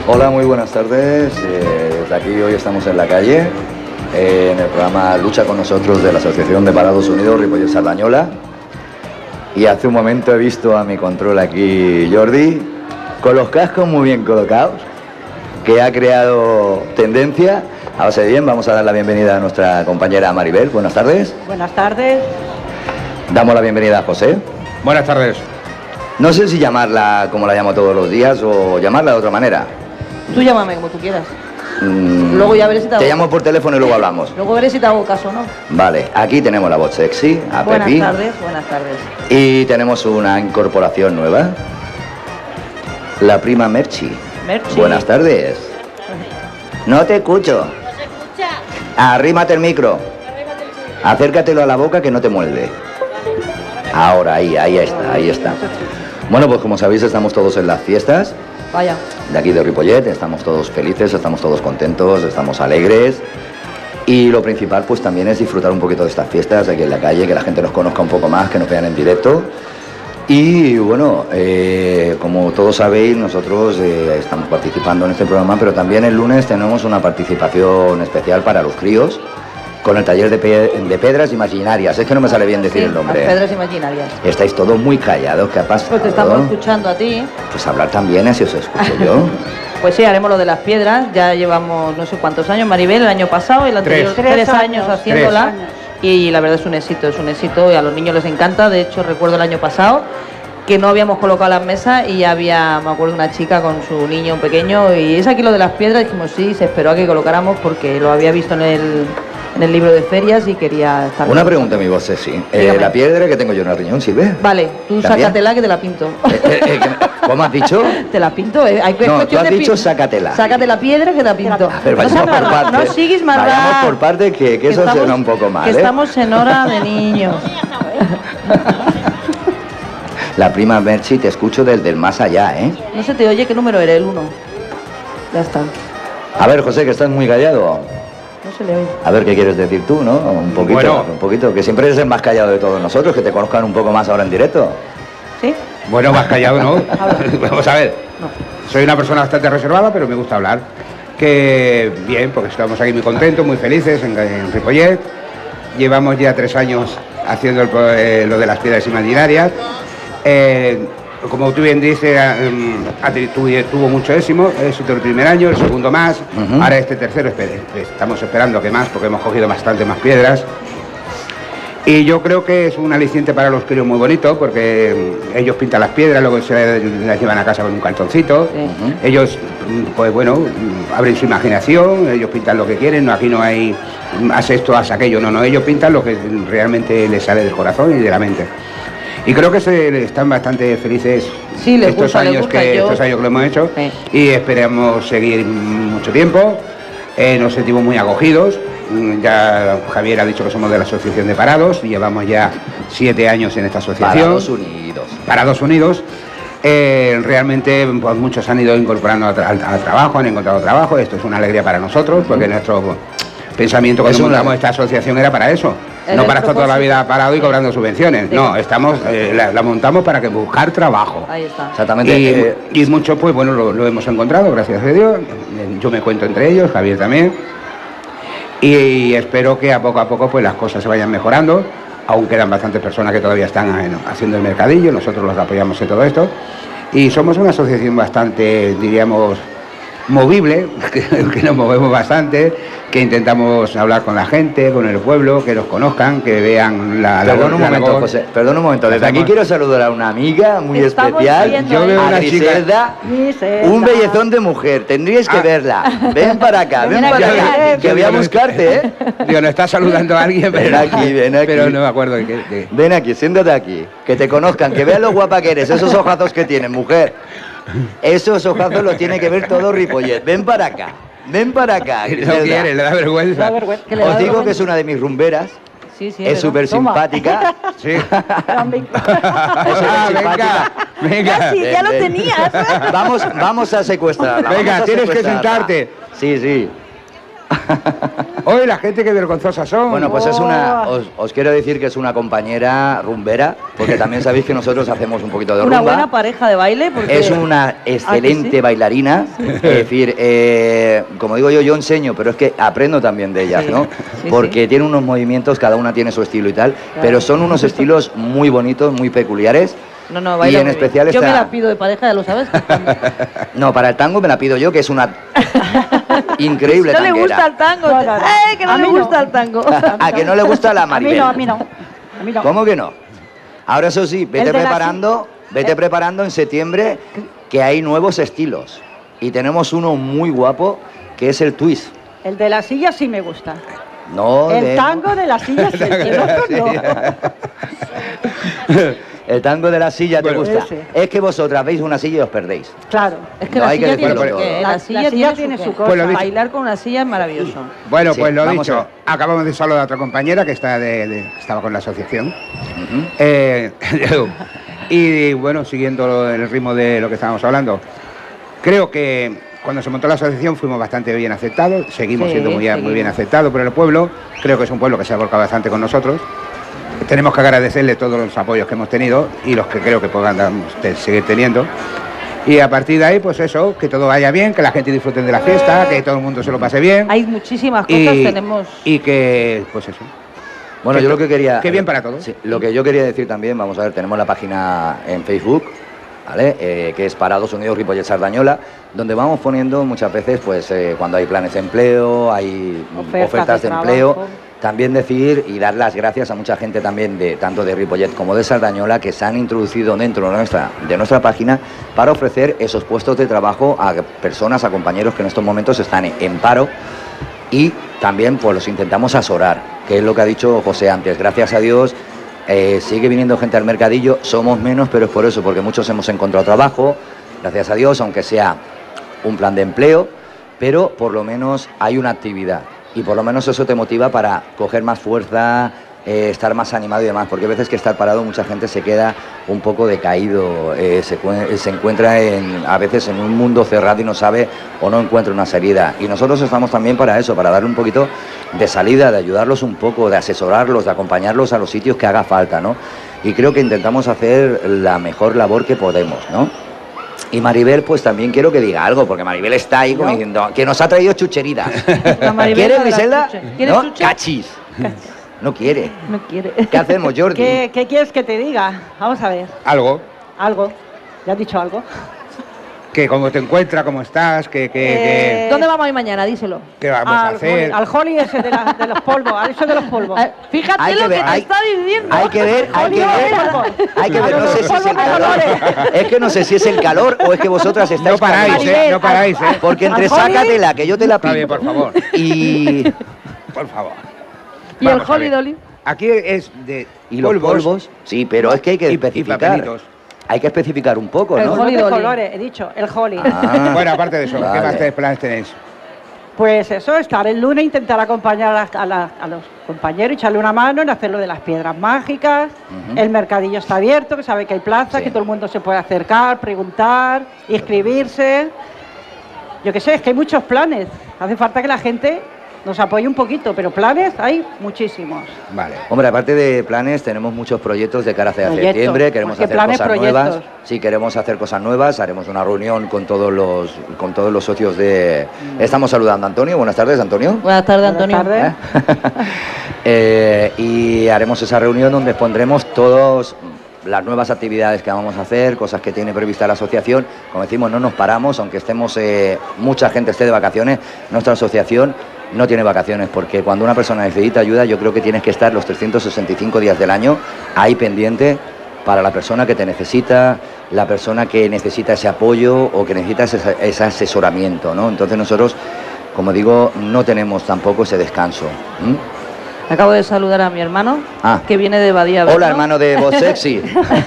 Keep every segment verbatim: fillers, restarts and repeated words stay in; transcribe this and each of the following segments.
Hola, muy buenas tardes. Eh, desde aquí hoy estamos en la calle, eh, en el programa Lucha con Nosotros de la Asociación de Parados Unidos Ripollet Sardañola. Y hace un momento he visto a mi control aquí Jordi, con los cascos muy bien colocados, que ha creado tendencia. A base de bien, vamos a dar la bienvenida a nuestra compañera Maribel. Buenas tardes. Buenas tardes. Damos la bienvenida a José. Buenas tardes. No sé si llamarla como la llamo todos los días o llamarla de otra manera. Tú llámame como tú quieras. Mm, Luego ya veré si te hago Te llamo por teléfono y luego hablamos. Luego veré si te hago caso o no. Vale, aquí tenemos la voz sexy, a Buenas Pepi. tardes, buenas tardes. Y tenemos una incorporación nueva. La prima Merchi. Merchi. Buenas tardes. No te escucho. No se escucha. Arrímate el micro. Acércatelo a la boca que no te muerde. Ahora, ahí, ahí está, ahí está. Bueno, pues como sabéis, estamos todos en las fiestas Vaya. de aquí de Ripollet. Estamos todos felices, estamos todos contentos, estamos alegres. Y lo principal, pues también es disfrutar un poquito de estas fiestas aquí en la calle, que la gente nos conozca un poco más, que nos vean en directo. Y bueno, eh, como todos sabéis, nosotros eh, estamos participando en este programa, pero también el lunes tenemos una participación especial para los críos, con el taller de, pe de Pedras Imaginarias. Es que no me sale bien decir Sí, el nombre. las Pedras Imaginarias. Estáis todos muy callados, ¿qué ha pasado? Pues te estamos escuchando a ti. Pues hablar también, así os escucho yo. Pues sí, haremos lo de las piedras. Ya llevamos no sé cuántos años, Maribel, el año pasado, el anterior, Tres. tres, Tres años, años. haciéndola. Tres años. Y la verdad es un éxito, es un éxito y a los niños les encanta. De hecho, recuerdo el año pasado que no habíamos colocado las mesas y ya había, me acuerdo, una chica con su niño pequeño y es aquí lo de las piedras. Dijimos sí, se esperó a que colocáramos porque lo había visto en el, en el libro de ferias y quería estar. Una pregunta, mi voz sexy. Eh, Dígame. la piedra que tengo yo en el riñón, ¿sirve? Vale, tú ¿También? sácatela que te la pinto. Eh, eh, eh, que- ¿Cómo has dicho? Te la pinto, eh. Hay, es No, tú cuestión has de dicho pin- sácatela. Sácate la piedra que te la pinto. A ver, no, vayamos seas por marrán, partes. no sigues más Vayamos por partes, que, que eso suena un poco mal, Que ¿eh? estamos en hora de niños. La prima Merchi, te escucho desde el más allá, ¿eh? No se te oye qué número eres, el uno. Ya está. A ver, José, que estás muy callado. No se le oye. A ver qué quieres decir tú, ¿no? Un poquito, Bueno. un poquito. Que siempre eres el más callado de todos nosotros, que te conozcan un poco más ahora en directo. ¿Sí? Bueno, más callado, ¿no? Vamos a ver. Soy una persona bastante reservada, pero me gusta hablar. Que bien, porque estamos aquí muy contentos, muy felices en, en Ripollet. Llevamos ya tres años haciendo el pro- eh, lo de las piedras imaginarias. Eh, como tú bien dices, eh, ha teni- tuvo, tuvo mucho éxito, éxito el primer año, el segundo más, Ujú. ahora este tercero, espe- estamos esperando que más, porque hemos cogido bastante más piedras. Y yo creo que es un aliciente para los críos muy bonito, porque mm, ellos pintan las piedras, luego se las llevan a casa con un cartoncito. Sí. Ellos, mm, pues bueno, mm, abren su imaginación, ellos pintan lo que quieren, no, aquí no hay mm, haz esto, haz aquello, no, no, ellos pintan lo que realmente les sale del corazón y de la mente. Y creo que se están bastante felices Sí, les estos, gusta, les años gusta, que, yo- estos años que lo hemos hecho, Sí. y esperamos seguir mucho tiempo. Eh, nos sentimos muy acogidos. Mm, Ya Javier ha dicho que somos de la Asociación de Parados y llevamos ya siete años en esta asociación. Parados Unidos. Parados Unidos. Eh, realmente pues, muchos han ido incorporando al, tra- al- al trabajo, han encontrado trabajo. Esto es una alegría para nosotros porque nuestro pensamiento cuando Es una- montamos esta asociación era para eso. Era No el para estar toda la propósito. vida parado y cobrando subvenciones. Sí. No, estamos, eh, la, la montamos para que buscar trabajo. Ahí está. Exactamente. Y, eh, y muchos, pues bueno, lo, lo hemos encontrado, gracias a Dios. Eh, Yo me cuento entre ellos, Javier también. Y espero que a poco a poco pues las cosas se vayan mejorando. Aún quedan bastantes personas que todavía están eh, haciendo el mercadillo, nosotros los apoyamos en todo esto. Y somos una asociación bastante, diríamos, movible, que, que nos movemos bastante, que intentamos hablar con la gente, con el pueblo, que nos conozcan, que vean la Perdón labor- un la momento, labor. José. Perdón un momento. Desde aquí Hacemos- quiero saludar a una amiga muy Te estamos especial. viendo, Yo veo a una chica- Griselda. Griselda. Un bellezón de mujer. Tendríais que Ah. verla. Ven para acá, ven Ven para aquí, acá. ven. Que voy a buscarte, ¿eh? Digo, nos está saludando a alguien, pero, Ven aquí, ven aquí. pero no me acuerdo de qué. de- Ven aquí, siéntate aquí. Que te conozcan, que vean lo guapa que eres. Esos ojazos que tienes, mujer. Esos ojazos los tiene que ver todo Ripollet. Ven para acá. Ven para acá. No Griselda. quiere, le da vergüenza. Da vergüenza. Que le da Os digo vergüenza. que es una de mis rumberas. Sí, sí, Es verdad. súper Toma. simpática. Sí. Ah, Ah, venga, venga. Casi, ya lo Ven, ven. tenías. Vamos, vamos a secuestrarla. Venga, vamos a tienes que secuestrarla. sentarte. Sí, sí. Hoy la gente que vergonzosa son. Bueno, pues es una, os, os quiero decir que es una compañera rumbera, porque también sabéis que nosotros hacemos un poquito de rumba. Una buena pareja de baile. Porque... Es una excelente sí? bailarina, es decir, eh, como digo yo, yo enseño, pero es que aprendo también de ellas, Sí, ¿no? sí, Porque sí. tiene unos movimientos, cada una tiene su estilo y tal, Claro. pero son unos estilos muy bonitos, muy peculiares. No, no, Y baila en muy especial bien. Yo esta- me la pido de pareja, ya lo sabes. No, para el tango me la pido yo, que es una increíble No le tanguera. gusta el tango. No, no, no. ¡Eh, que no A le mí no. gusta el tango! A que no le gusta la A mí Maribel. no, a mí no. A mí no. ¿Cómo que no? Ahora eso sí, vete El de la preparando, vete preparando en septiembre que hay nuevos estilos. Y tenemos uno muy guapo que es el twist. El de la silla sí me gusta. No, El de- tango de la silla sí, el otro no. El tango de la silla te Bueno, gusta. ese. Es que vosotras veis una silla y os perdéis. Claro. Es que No, la hay que silla tiene decirlo su todo. qué, ¿eh? La- La la silla silla tiene tiene su su qué. cosa. Pues lo dicho. Bailar con una silla es maravilloso. Bueno, Sí, pues lo vamos a dicho, ver. acabamos de saludar a otra compañera que está de, de- estaba con la asociación. Ujú. Eh, y bueno, siguiendo el ritmo de lo que estábamos hablando, creo que cuando se montó la asociación fuimos bastante bien aceptados, seguimos Sí, siendo muy, muy seguimos. bien aceptados por el pueblo, creo que es un pueblo que se ha volcado bastante con nosotros. Tenemos que agradecerle todos los apoyos que hemos tenido y los que creo que podamos te- seguir teniendo. Y a partir de ahí, pues eso, que todo vaya bien, que la gente disfrute de la fiesta, que todo el mundo se lo pase bien. Hay muchísimas cosas, y, tenemos... y que, pues eso. Bueno, Que yo to- lo que quería... que bien para todos. Sí, lo que yo quería decir también, vamos a ver, tenemos la página en Facebook, ¿vale? Eh, que es Parados Unidos Ripollet Sardañola, donde vamos poniendo muchas veces, pues, eh, cuando hay planes de empleo, hay mm, Ofertas ofertas, de de, empleo. trabajo. También decir y dar las gracias a mucha gente también, de tanto de Ripollet como de Sardañola, que se han introducido dentro de nuestra, de nuestra página para ofrecer esos puestos de trabajo a personas, a compañeros que en estos momentos están en- en paro. Y también pues los intentamos asesorar, que es lo que ha dicho José antes. Gracias a Dios eh, sigue viniendo gente al mercadillo, somos menos, pero es por eso, porque muchos hemos encontrado trabajo, gracias a Dios, aunque sea un plan de empleo, pero por lo menos hay una actividad. Y por lo menos eso te motiva para coger más fuerza, eh, estar más animado y demás, porque a veces que estar parado mucha gente se queda un poco decaído, eh, se, cue- se encuentra en, a veces en un mundo cerrado y no sabe o no encuentra una salida. Y nosotros estamos también para eso, para darle un poquito de salida, de ayudarlos un poco, de asesorarlos, de acompañarlos a los sitios que haga falta, ¿no? Y creo que intentamos hacer la mejor labor que podemos, ¿no? Y Maribel, pues también quiero que diga algo, porque Maribel está ahí como ¿No? diciendo que nos ha traído chucheritas. La Maribel ¿Quieres, la de la Griselda? chuche. ¿Quieres ¿No? chuche? Cachis. No quiere. No quiere. ¿Qué hacemos, Jordi? ¿Qué, ¿Qué quieres que te diga? Vamos a ver. Algo, Algo. ¿Ya has dicho algo? que cómo te encuentras, cómo estás, que, que, Eh, ¿Dónde vamos a ir mañana? Díselo. que- qué vamos a al, hacer. Holly, al Holly ese de, la- de los polvos, al eso de los polvos. Ah, Fíjate Hay que lo ver, que te hay- está diciendo. Hay que ver, hay que ver, hay que ver, no sé si es el calor. Es que no sé si es el calor o es que vosotras estáis No paráis, calientes. eh, no paráis, eh. Porque entre Al Holly- sácatela, que yo te la Está pido. bien, por favor. Y, Por favor. ¿Y el Vamos a Holly ver. Dolly? Aquí es de y los polvos. Sí, pero es que hay que y- y especificar. papelitos. Hay que especificar un poco, El ¿no? Holly No de Dolly. colores, he dicho, el Holly. Ah, Bueno, aparte de eso, ¿qué vale. más te- planes tenéis? Pues eso, estar el lunes, intentar acompañar a, las- a la- a los compañeros, echarle una mano en hacer lo de las piedras mágicas. Ujú. El mercadillo está abierto, que sabe que hay plazas, Sí. que todo el mundo se puede acercar, preguntar, inscribirse. Yo qué sé, es que hay muchos planes. Hace falta que la gente nos apoye un poquito, pero planes hay muchísimos. Vale. Hombre, aparte de planes, tenemos muchos proyectos de cara hacia Proyectos, septiembre. Queremos porque hacer planes, cosas proyectos. nuevas. Sí, queremos hacer cosas nuevas. Haremos una reunión con todos los con todos los socios de. Estamos saludando a Antonio. Buenas tardes, Antonio. Buenas tardes, Antonio. Buenas tardes. Eh, y haremos esa reunión donde pondremos todas las nuevas actividades que vamos a hacer, cosas que tiene prevista la asociación. Como decimos, no nos paramos, aunque estemos eh, mucha gente esté de vacaciones, nuestra asociación no tiene vacaciones, porque cuando una persona necesita ayuda, yo creo que tienes que estar los trescientos sesenta y cinco días del año ahí pendiente para la persona que te necesita, la persona que necesita ese apoyo o que necesita ese, ese asesoramiento, ¿no? Entonces nosotros, como digo, no tenemos tampoco ese descanso. ¿m? Acabo de saludar a mi hermano, Ah. que viene de Badía. Hola, Berno. hermano de Voz Sexy.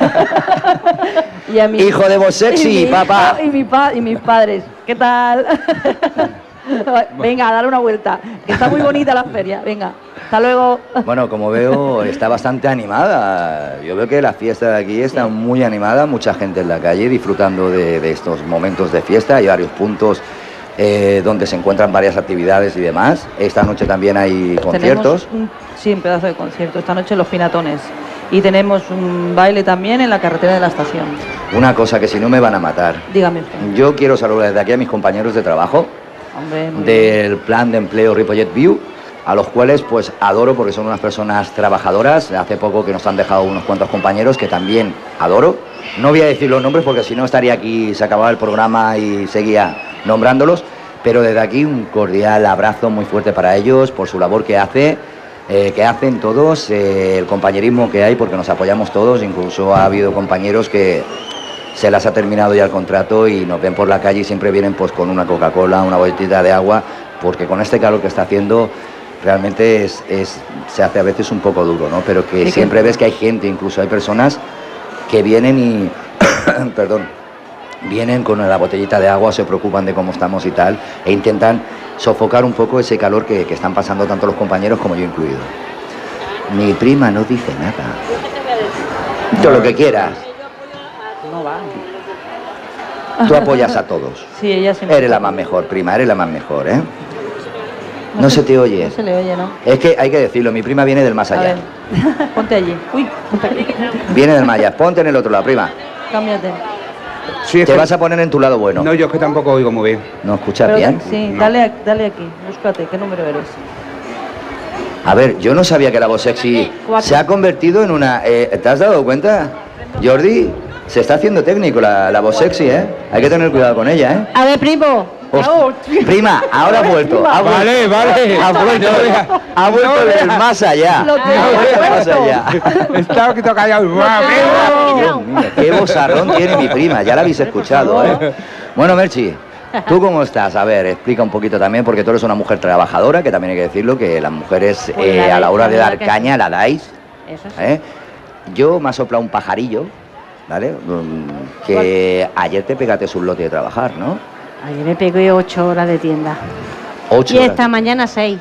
Y a mi- Hijo de Voz Sexy, y mi papá. hijo Y, mi pa- y mis padres. ¿Qué tal? Venga, a dar una vuelta. Que está muy bonita la feria. Venga, hasta luego. Bueno, como veo, está bastante animada. Yo veo que la fiesta de aquí está muy animada, mucha gente en la calle disfrutando de, de estos momentos de fiesta. Hay varios puntos eh, donde se encuentran varias actividades y demás. Esta noche también hay Pues conciertos. tenemos un, sí, un pedazo de concierto. Esta noche en Los Pinatones. Y tenemos un baile también en la carretera de la estación. Una cosa que si no me van a matar. Dígame usted. Yo quiero saludar desde aquí a mis compañeros de trabajo Hombre, muy bien. del plan de empleo Ripollet View, a los cuales pues adoro porque son unas personas trabajadoras. Hace poco que nos han dejado unos cuantos compañeros que también adoro. No voy a decir los nombres porque si no estaría aquí, se acababa el programa y seguía nombrándolos, pero desde aquí un cordial abrazo muy fuerte para ellos por su labor que hace, eh, que hacen todos, eh, el compañerismo que hay porque nos apoyamos todos. Incluso ha habido compañeros que se las ha terminado ya el contrato y nos ven por la calle y siempre vienen pues con una Coca-Cola, una botellita de agua, porque con este calor que está haciendo realmente es, es, se hace a veces un poco duro, ¿no? Pero que Sí, siempre que- ves que hay gente, incluso hay personas que vienen y, perdón, vienen con la botellita de agua, se preocupan de cómo estamos y tal, e intentan sofocar un poco ese calor que, que están pasando tanto los compañeros como yo incluido. Mi prima no dice nada. Todo lo que quieras. No va. Tú apoyas a todos. Sí, ella siempre. Eres la más mejor, prima, eres la más mejor, ¿eh? No se te oye. No se le oye, ¿no? Es que hay que decirlo, mi prima viene del más A allá. ver, ponte allí. Uy, ponte aquí. Viene del más allá. Ponte en el otro lado, prima. Cámbiate. Sí, es Te que- vas a poner en tu lado bueno. No, yo es que tampoco oigo muy bien. ¿No escuchas Pero, bien? sí, No. dale, a- dale aquí. Búscate. ¿Qué número eres? A ver, yo no sabía que la voz sexy Cuatro. se ha convertido en una... eh, ¿Te has dado cuenta? Jordi, se está haciendo técnico la, la voz sexy, ¿eh? Hay que tener cuidado con ella, ¿eh? A ver, primo. Host- Prima, ahora ha vuelto. Ha vuelto. Vale, vale. Ha vuelto, No veas. ha vuelto No del veas. más allá. Lo Ha tengo vuelto del más puesto. allá. Estaba un poquito callado. Dios mío, qué bozarrón tiene mi prima, ya la habéis escuchado, ¿eh? Bueno, Merchi, ¿tú cómo estás? A ver, explica un poquito también, porque tú eres una mujer trabajadora, que también hay que decirlo, que las mujeres Pues eh, la a la de- hora la de verdad dar que caña la dais, Eso sí. ¿eh? Yo me ha soplado un pajarillo, ¿vale? Mm, Que ayer te pegaste un lote de trabajar, ¿no? Ayer me pegué ocho horas de tienda. Ocho Y horas. esta mañana seis.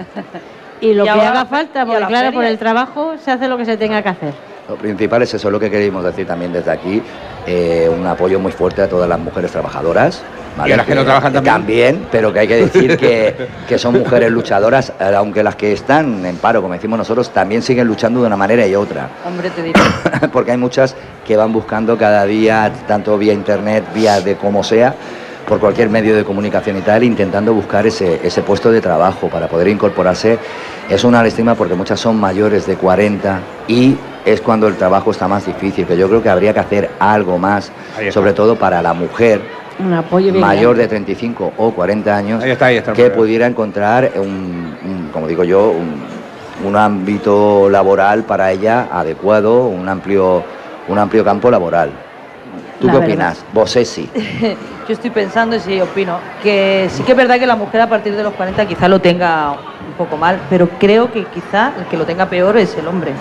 Y lo Y que ahora- haga falta, y a porque la claro, feria. por el trabajo se hace lo que se tenga que hacer. Lo principal es eso, lo que queremos decir también desde aquí, eh, un apoyo muy fuerte a todas las mujeres trabajadoras. ¿vale? Y a las que no trabajan también. También, pero que hay que decir que, que son mujeres luchadoras, eh, aunque las que están en paro, como decimos nosotros, también siguen luchando de una manera y otra. Hombre, te diré. Porque hay muchas que van buscando cada día, tanto vía internet, vía de como sea, por cualquier medio de comunicación y tal, intentando buscar ese, ese puesto de trabajo para poder incorporarse. Es una lástima porque muchas son mayores de cuarenta y es cuando el trabajo está más difícil, que yo creo que habría que hacer algo más, Ahí está. sobre todo para la mujer Un apoyo bien mayor de grande. treinta y cinco o cuarenta años, Ahí está, ahí está el que problema. pudiera encontrar un, un, como digo yo, un, un ámbito laboral para ella adecuado, un amplio, un amplio campo laboral. ¿Tú La qué verdad. opinas? Vos sí. Yo estoy pensando y sí opino que sí que es verdad que la mujer a partir de los cuarenta quizá lo tenga un poco mal, pero creo que quizá el que lo tenga peor es el hombre.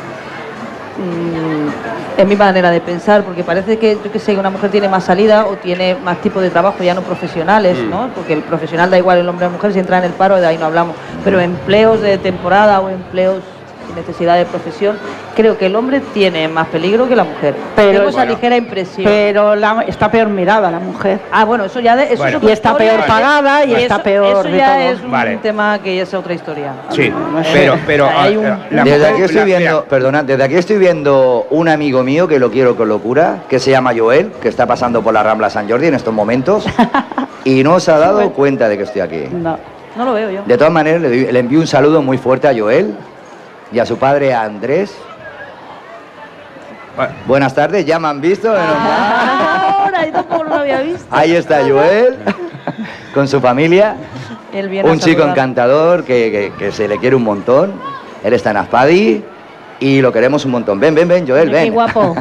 Mm, es mi manera de pensar, porque parece que, yo que sé, una mujer tiene más salida o tiene más tipo de trabajo, ya no profesionales, ¿no? Porque el profesional da igual el hombre o la mujer, si entra en el paro, de ahí no hablamos. Pero empleos de temporada o empleos sin necesidad de profesión, creo que el hombre tiene más peligro que la mujer. Pero- Tengo esa Bueno. ligera impresión. Pero la- está peor mirada la mujer. Ah, bueno, eso ya de, eso Bueno. es otra Y está historia, peor ¿eh? pagada y Eso- está peor Eso de ya todo. es un Vale. tema que ya es otra historia. Sí, No sé. pero, pero Hay un- ah, la Desde mujer- aquí estoy la- viendo, mira, perdona, desde aquí estoy viendo un amigo mío que lo quiero con locura, que se llama Joel, que está pasando por la Rambla San Jordi en estos momentos y no se ha dado cuenta de que estoy aquí. No. No lo veo yo. De todas maneras, le, doy- le envío un saludo muy fuerte a Joel y a su padre a Andrés. bueno, Buenas tardes, ya me han visto. menos mal. Ahora, yo tampoco lo había visto. Ahí está Joel con su familia, Él viene a un chico saludar. encantador que, que- que se le quiere un montón. Él está en Aspadi y lo queremos un montón. Ven, ven, ven, Joel, Mira, qué ven. guapo.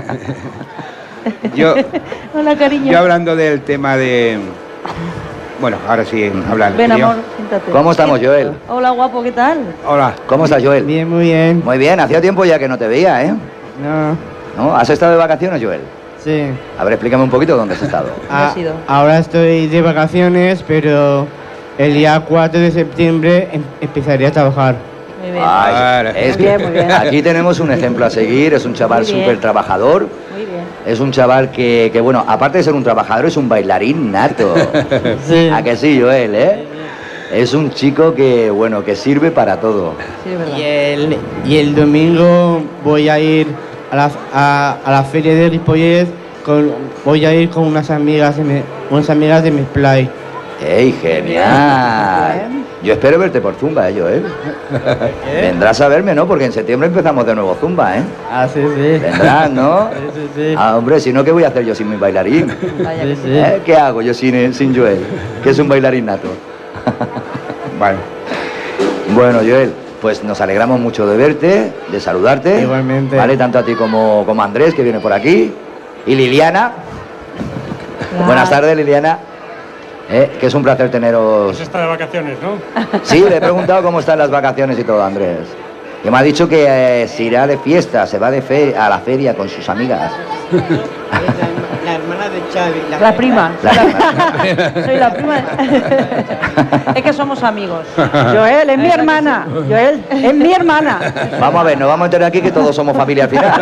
yo, Hola, cariño. yo hablando del tema de... Bueno, ahora sí, hablar. Ven, tío. amor, siéntate. ¿Cómo estamos, Joel? Hola, guapo, ¿qué tal? Hola. ¿Cómo estás, Joel? Bien, muy bien. Muy bien, hacía tiempo ya que no te veía, ¿eh? No, ¿No? ¿Has estado de vacaciones, Joel? sí. A ver, explícame un poquito dónde has estado. ¿Dónde has Ah, ido? ahora estoy de vacaciones, pero el día cuatro de septiembre em- empezaré a trabajar. Muy bien. Ay, Vale. es Muy que bien, muy bien. aquí tenemos un ejemplo a seguir, es un chaval Muy bien. súper trabajador, Muy bien. es un chaval que, que, bueno, aparte de ser un trabajador, es un bailarín nato. Sí. ¿A que sí, Joel, eh? Es un chico que, bueno, que sirve para todo. Sí, es verdad. Y el, y el domingo voy a ir a la, a, a la feria de Ripollet, con, voy a ir con unas amigas de mi, unas amigas de mi play. ¡Ey, genial! Yo espero verte por Zumba, eh, Joel. Vendrás a verme, ¿no? Porque en septiembre empezamos de nuevo Zumba, ¿eh? Ah, sí, sí. Vendrás, ¿no? Sí, sí, sí. Ah, hombre, si no, ¿qué voy a hacer yo sin mi bailarín? Vaya Sí, que sí. sí. ¿Eh? ¿Qué hago yo sin, sin Joel? Que es un bailarín nato. Vale. Bueno, Joel, pues nos alegramos mucho de verte, de saludarte. Igualmente. Vale, tanto a ti como, como a Andrés, que viene por aquí. Y Liliana. Claro. Buenas tardes, Liliana. Eh, que es un placer teneros. Pues está de vacaciones, ¿no? Sí, le he preguntado cómo están las vacaciones y todo, Andrés. Que me ha dicho que eh, se irá de fiesta, se va de fe a la feria con sus amigas. La hermana de Xavi. La prima. La- Soy la prima. Es que somos amigos. Joel, es mi hermana. Joel, es mi hermana. Vamos a ver, nos vamos a enterar aquí que todos somos familia al final.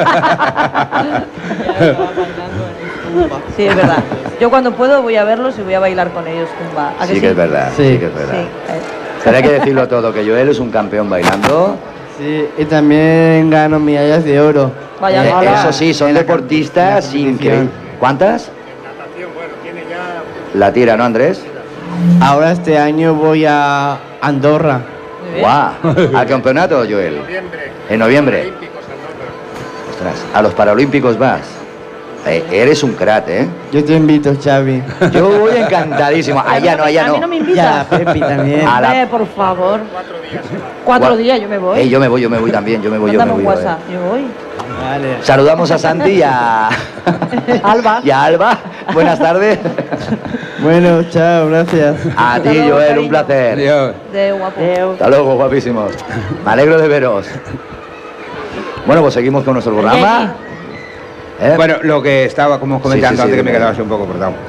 Sí, es verdad. Yo cuando puedo voy a verlos y voy a bailar con ellos zumba. ¿A Sí que es verdad, sí, Sí. que es verdad. Sí. eh. Pero hay que decirlo todo, que Joel es un campeón bailando. Sí, y también gano medallas de oro. Vaya, Eh, hola. eso sí, son En la deportistas competición. increíbles. ¿Cuántas? Natación, bueno, tiene ya... La tira, ¿no, Andrés? Ahora este año voy a Andorra. Muy bien. ¡Guau! ¿Al campeonato, Joel? Noviembre. En noviembre. Olímpicos, Andorra. Ostras, a los Paralímpicos vas. Eh, eres un crack, ¿eh? Yo te invito, Xavi. Yo voy encantadísimo. Allá no, allá A mí no no. me Ya, invitas. Pepi también. A la- Hombre, por favor. Cuatro días. Cuatro Gua- días yo me voy. Eh, yo me voy, yo me voy también, yo me voy, yo Mándame me un voy. WhatsApp. Yo me voy. Vale. Saludamos a Santi y a... Alba. y a Alba. Buenas tardes. Bueno, chao, gracias. A ti, Hasta luego, Joel, un cariño. placer. Adiós. De guapo. Adeu. Hasta luego, guapísimos. Me alegro de veros. Bueno, pues seguimos con nuestro programa. ¿Eh? Bueno, lo que estaba como comentando Sí, sí, sí, antes que me dime. quedaba así un poco cortado.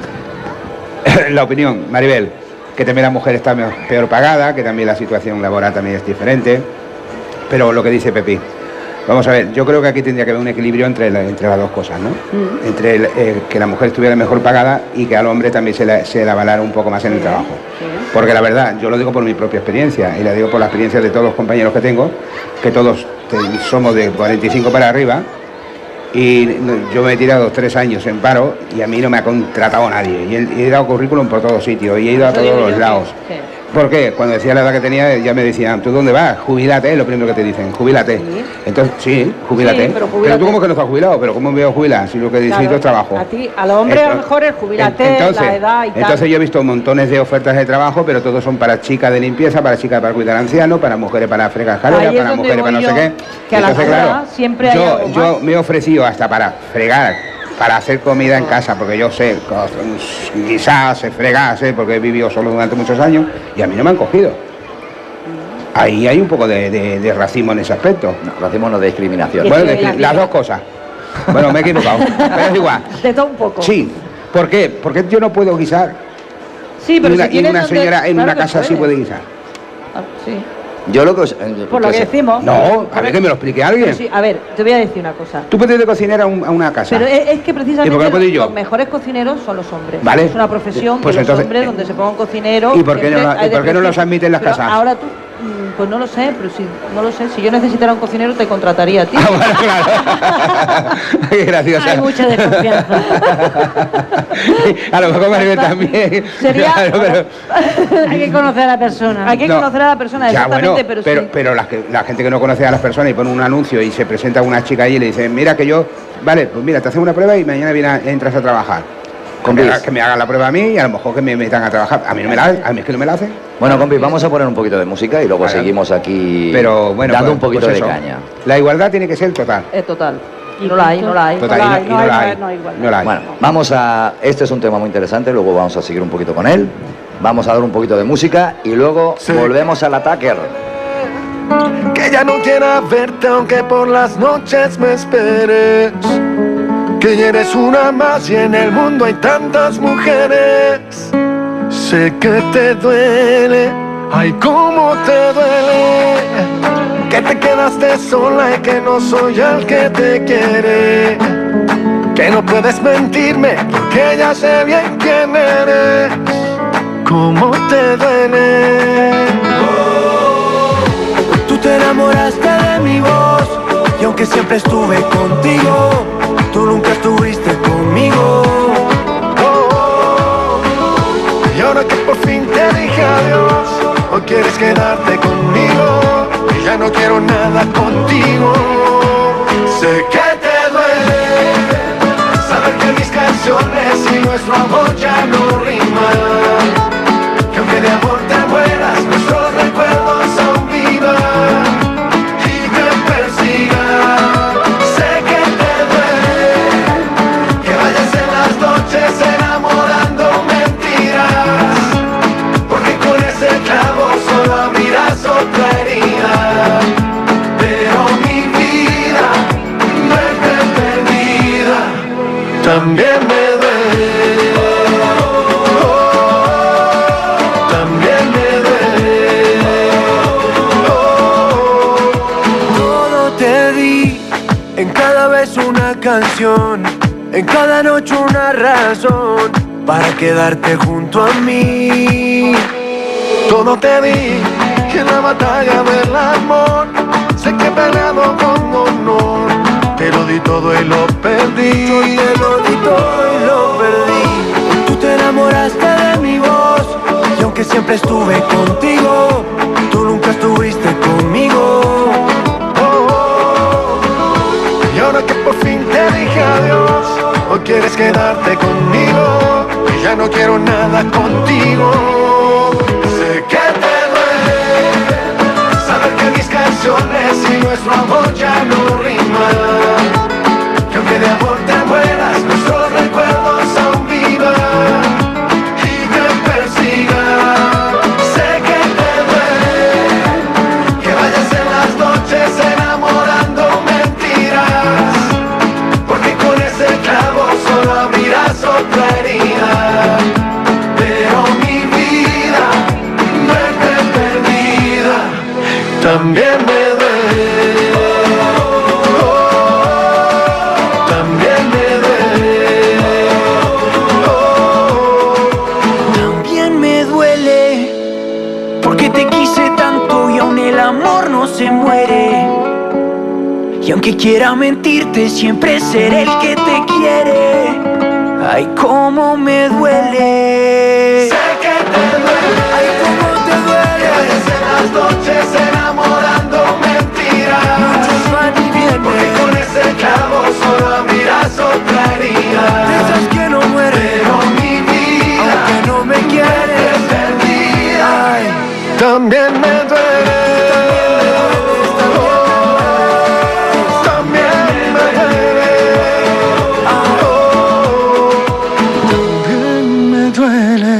La opinión, Maribel, que también la mujer está me- peor pagada, que también la situación laboral también es diferente, pero lo que dice Pepi, vamos a ver, yo creo que aquí tendría que haber un equilibrio entre, la- entre las dos cosas, ¿no? Entre el, eh, que la mujer estuviera mejor pagada y que al hombre también se le, se le avalara un poco más en el trabajo. Porque la verdad, yo lo digo por mi propia experiencia y la digo por la experiencia de todos los compañeros que tengo, que todos te- somos de cuarenta y cinco para arriba. Y no, yo me he tirado tres años en paro y a mí no me ha contratado nadie. Y he, he dado currículum por todos sitios y he ido a Eso digo todos yo los que- lados. sí. ¿Por qué? Cuando decía la edad que tenía ya me decían, ¿tú dónde vas? Jubílate, es lo primero que te dicen, jubílate. Sí. Entonces, sí, jubílate. Sí, pero jubílate. tú como que no estás jubilado, pero ¿cómo me voy a jubilar si lo que necesito Claro, es trabajo? A ti, al hombre a lo Entonces- mejor es jubilate, entonces, la edad y tal. Entonces yo he visto montones de ofertas de trabajo, pero todos son para chicas de limpieza, para chicas para cuidar ancianos, para mujeres para fregar escaleras, Ahí es para donde mujeres para voy no sé yo, qué. que a la Entonces, verdad claro, siempre hay yo, algo yo más. me he ofrecido hasta para fregar, para hacer comida en casa, porque yo sé co- guisar, sé fregar, sé, porque he vivido solo durante muchos años y a mí no me han cogido. Ahí hay un poco de, de- de racismo en ese aspecto. No, hacemos no de discriminación. Y- Bueno, que de- la- las dos cosas. Bueno, me he equivocado, pero es igual. De todo un poco. Sí, ¿por qué? Porque yo no puedo guisar. Sí, pero y una, si y tienes una donde- señora en claro una que casa sí puedes. puede guisar. Ah, sí. Yo lo que os... eh, Por lo que se- decimos. No, a ver que me lo explique alguien. Pero sí, a ver, te voy a decir una cosa. Tú puedes ir de cocinera a, un- a una casa. Pero es, es que precisamente ¿Y por qué no puedo ir yo? los mejores cocineros son los hombres. Vale. Es una profesión Pues de los entonces- hombres donde se pongan cocineros. ¿Y por qué no siempre lo- hay y por qué no de los admiten en las Pero casas? Ahora tú, mm, pues no lo sé, pero si no lo sé, si yo necesitara un cocinero te contrataría a ti. Ah, bueno, claro. Qué graciosa. Hay mucha desconfianza. A lo mejor Maribel también. Sería- Claro, pero- Hay que conocer a la persona. Hay que No. conocer a la persona, Ya, exactamente, bueno, pero, pero, sí. pero la, que- la gente que no conoce a las personas y pone un anuncio y se presenta una chica allí y le dice, mira que yo, vale, pues mira, te hacemos una prueba y mañana viene a- entras a trabajar. Que me, haga- que me hagan la prueba a mí y a lo mejor que me metan a trabajar. A mí no me la hacen, a mí es que no me la hacen. Bueno, compi, vamos a poner un poquito de música y luego Vale. seguimos aquí Pero bueno, dando pues- un poquito pues de eso. caña. La igualdad tiene que ser total. Es total. Y no la hay, no la hay. Total, No la y hay, no, y no no hay, la no hay. hay, no hay igualdad. No la hay. Bueno, vamos a... Este es un tema muy interesante, luego vamos a seguir un poquito con él. Vamos a dar un poquito de música y luego Sí. volvemos al ataque. Que ya no quiera verte aunque por las noches me esperes. Que ya eres una más y en el mundo hay tantas mujeres. Sé que te duele, ay cómo te duele. que te quedaste sola y que no soy el que te quiere, que no puedes mentirme porque ya sé bien quién eres, cómo te duele. Tú te enamoraste de mi voz y aunque siempre estuve contigo, tú nunca estuviste conmigo. Oh, y ahora que por fin te dije adiós, hoy quieres quedarte conmigo y ya no quiero nada contigo. Sé que te duele saber que mis canciones y nuestro amor ya no riman, que aunque de amor te mueras, nuestros recuerdos aún vivan y te persigan. Sé que te duele que vayas en las noches enamorando mentiras, porque con ese clavo solo abrirás otra herida. Pero mi vida no es perdida, también me duele. Oh, también me duele. Oh, Todo te di, en cada vez una canción, en cada noche una razón para quedarte junto a mí. todo te di y en la batalla del amor sé que he peleado con honor, te lo di todo y lo perdí. Yo te lo di todo y lo perdí. Tú te enamoraste de mi voz y aunque siempre estuve contigo, tú nunca estuviste conmigo. Oh, y ahora que por fin te dije adiós, hoy quieres quedarte conmigo y ya no quiero nada contigo. Sé que te duele saber que mis canciones y nuestro amor ya no riman, que aunque de amor te mueras, nuestros recuerdos aún vivan y te persigan. Sé que te duele que vayas en las noches enamorando mentiras, porque con ese clavo solo abrirás otra herida. Pero mi vida no es perdida, también me duele. Oh, también me duele. Oh, También me duele porque te quise tanto y aún el amor no se muere. Y aunque quiera mentirte, siempre seré el que te quiere. Ay, cómo me duele. sé que te duele. Ay, cómo te Que duele. vayas en las noches enamorando mentiras, Muchos van y vienen, porque con ese clavo solo abrirás otra herida. de esas que no mueren, Pero mi vida aunque no me es quieres. perdida, Ay, también me duele. Oh, también me duele. Oh, también me duele.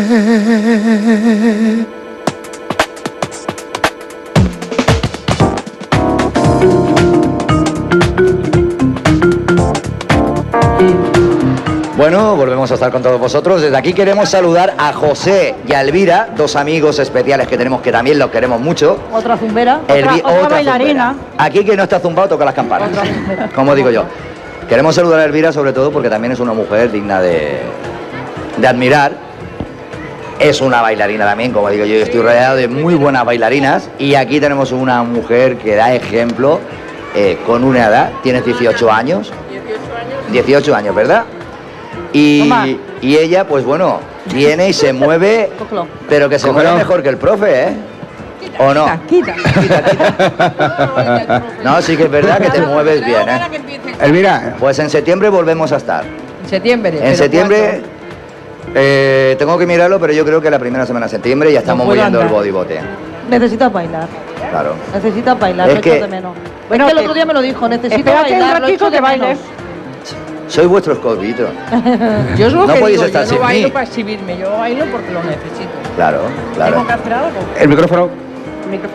Bueno, volvemos a estar con todos vosotros. Desde aquí queremos saludar a José y a Elvira, dos amigos especiales que tenemos que también los queremos mucho. Otra zumbera. Elvi- otra otra bailarina. zumbera. Aquí que no está zumbado toca las campanas. Como digo yo. Queremos saludar a Elvira sobre todo porque también es una mujer digna de, de admirar. Es una bailarina también, como digo yo, yo estoy rodeado de muy buenas bailarinas y aquí tenemos una mujer que da ejemplo eh, con una edad, tienes dieciocho años. dieciocho años, ¿verdad? Y, Toma. y ella, pues bueno, viene y se mueve, Cógelo. pero que se Cógelo. mueve mejor que el profe, ¿eh? ¿O no? Quita. Quita, quita. No, sí que es verdad que te mueves bien, ¿eh? Elvira, Pues en septiembre volvemos a estar. En septiembre. En ¿pero septiembre, eh, tengo que mirarlo, pero yo creo que la primera semana de septiembre ya estamos puedo moviendo el andar. bodybote. cuándo? Necesitas bailar. Claro. Necesitas bailar. Es lo que- echo de menos. Bueno, es que el que- otro día me lo dijo. Necesito Espérate un bailar. lo ratito echo de que bailes. menos. Soy vuestro escobito. Yo es lo No que podéis digo, estar yo sin no bailo mí. para exhibirme, yo bailo porque lo necesito. Claro, claro. ¿Tengo que hacer algo? el micrófono. ¿El micrófono?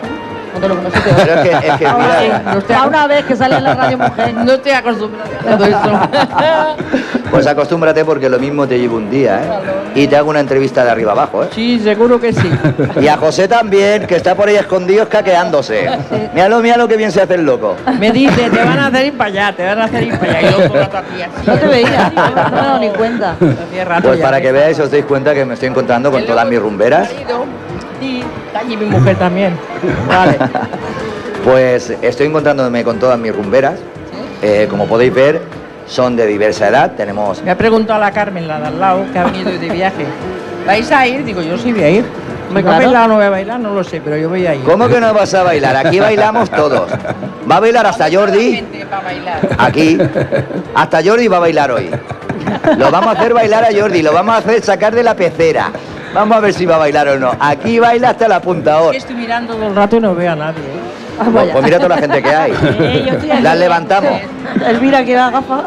No te lo no se te Pero es que, es que mira, no estoy a una vez que sale en la radio mujer. No estoy acostumbrada a todo eso. pues acostúmbrate porque lo mismo te llevo un día, ¿eh? Y te hago una entrevista de arriba abajo, ¿eh? Sí, seguro que sí. Y a José también, que está por ahí escondido escaqueándose. Míralo, míralo que bien se hace el loco. Me dice, te van a hacer ir para allá, te van a hacer ir para allá. Y yo toda tía. No te veía, no me he dado ni cuenta. Pues para que veáis, os deis cuenta que me estoy encontrando con todas mis rumberas. Sí, está allí mi mujer también. Vale. Pues estoy encontrándome con todas mis rumberas. Eh, como podéis ver, son de diversa edad. Tenemos... Me ha preguntado a la Carmen, la de al lado, que ha venido de viaje. ¿Vais a ir? Digo, yo sí voy a ir. ¿Me voy a bailar o no voy a bailar? No lo sé, pero yo voy a ir. ¿Cómo que no vas a bailar? Aquí bailamos todos. Va a bailar hasta Jordi. Aquí. Hasta Jordi va a bailar hoy. Lo vamos a hacer bailar a Jordi, lo vamos a hacer sacar de la pecera. Vamos a ver si va a bailar o no. Aquí baila hasta el apuntador. Estoy mirando todo el rato y no veo a nadie. ¿eh? Ah, pues, pues mira toda la gente que hay. Eh, Las levantamos. Elvira que da gafa.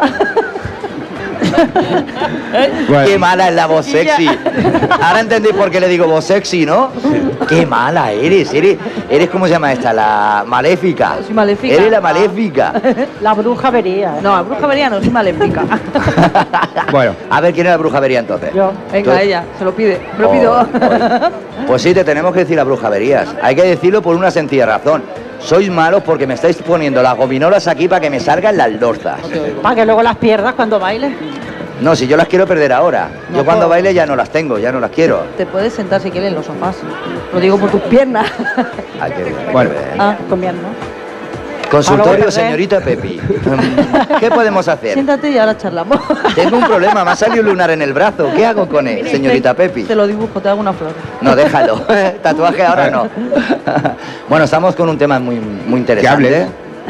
Bueno. Qué mala es la voz sexy. Ahora entendéis por qué le digo voz sexy, ¿no? Qué mala eres, eres, eres ¿cómo se llama esta? La maléfica. Soy maléfica. Eres la maléfica. La bruja vería. ¿eh? No, la bruja vería no, soy maléfica. Bueno, a ver quién es la bruja vería entonces. Yo. Venga, Tú... ella, se lo pide. Me lo oh, pido. Oh. Pues sí, te tenemos que decir las brujaverías. Hay que decirlo por una sencilla razón. Sois malos porque me estáis poniendo las gominolas aquí para que me salgan las lorzas. Para que luego las pierdas cuando bailes. No, si yo las quiero perder ahora. No, yo cuando por... baile ya no las tengo, ya no las quiero. Te puedes sentar si quieres en los sofás. Lo digo por tus piernas. Ay, qué bien, bueno, qué bien. Ah, comiendo. Consultorio, señorita Pepi. ¿Qué podemos hacer? Siéntate y ahora charlamos. Tengo un problema, me ha salido un lunar en el brazo. ¿Qué hago con él, señorita Pepi? Te lo dibujo, te hago una flor. No, déjalo. Tatuaje ahora no. Bueno, estamos con un tema muy, muy interesante.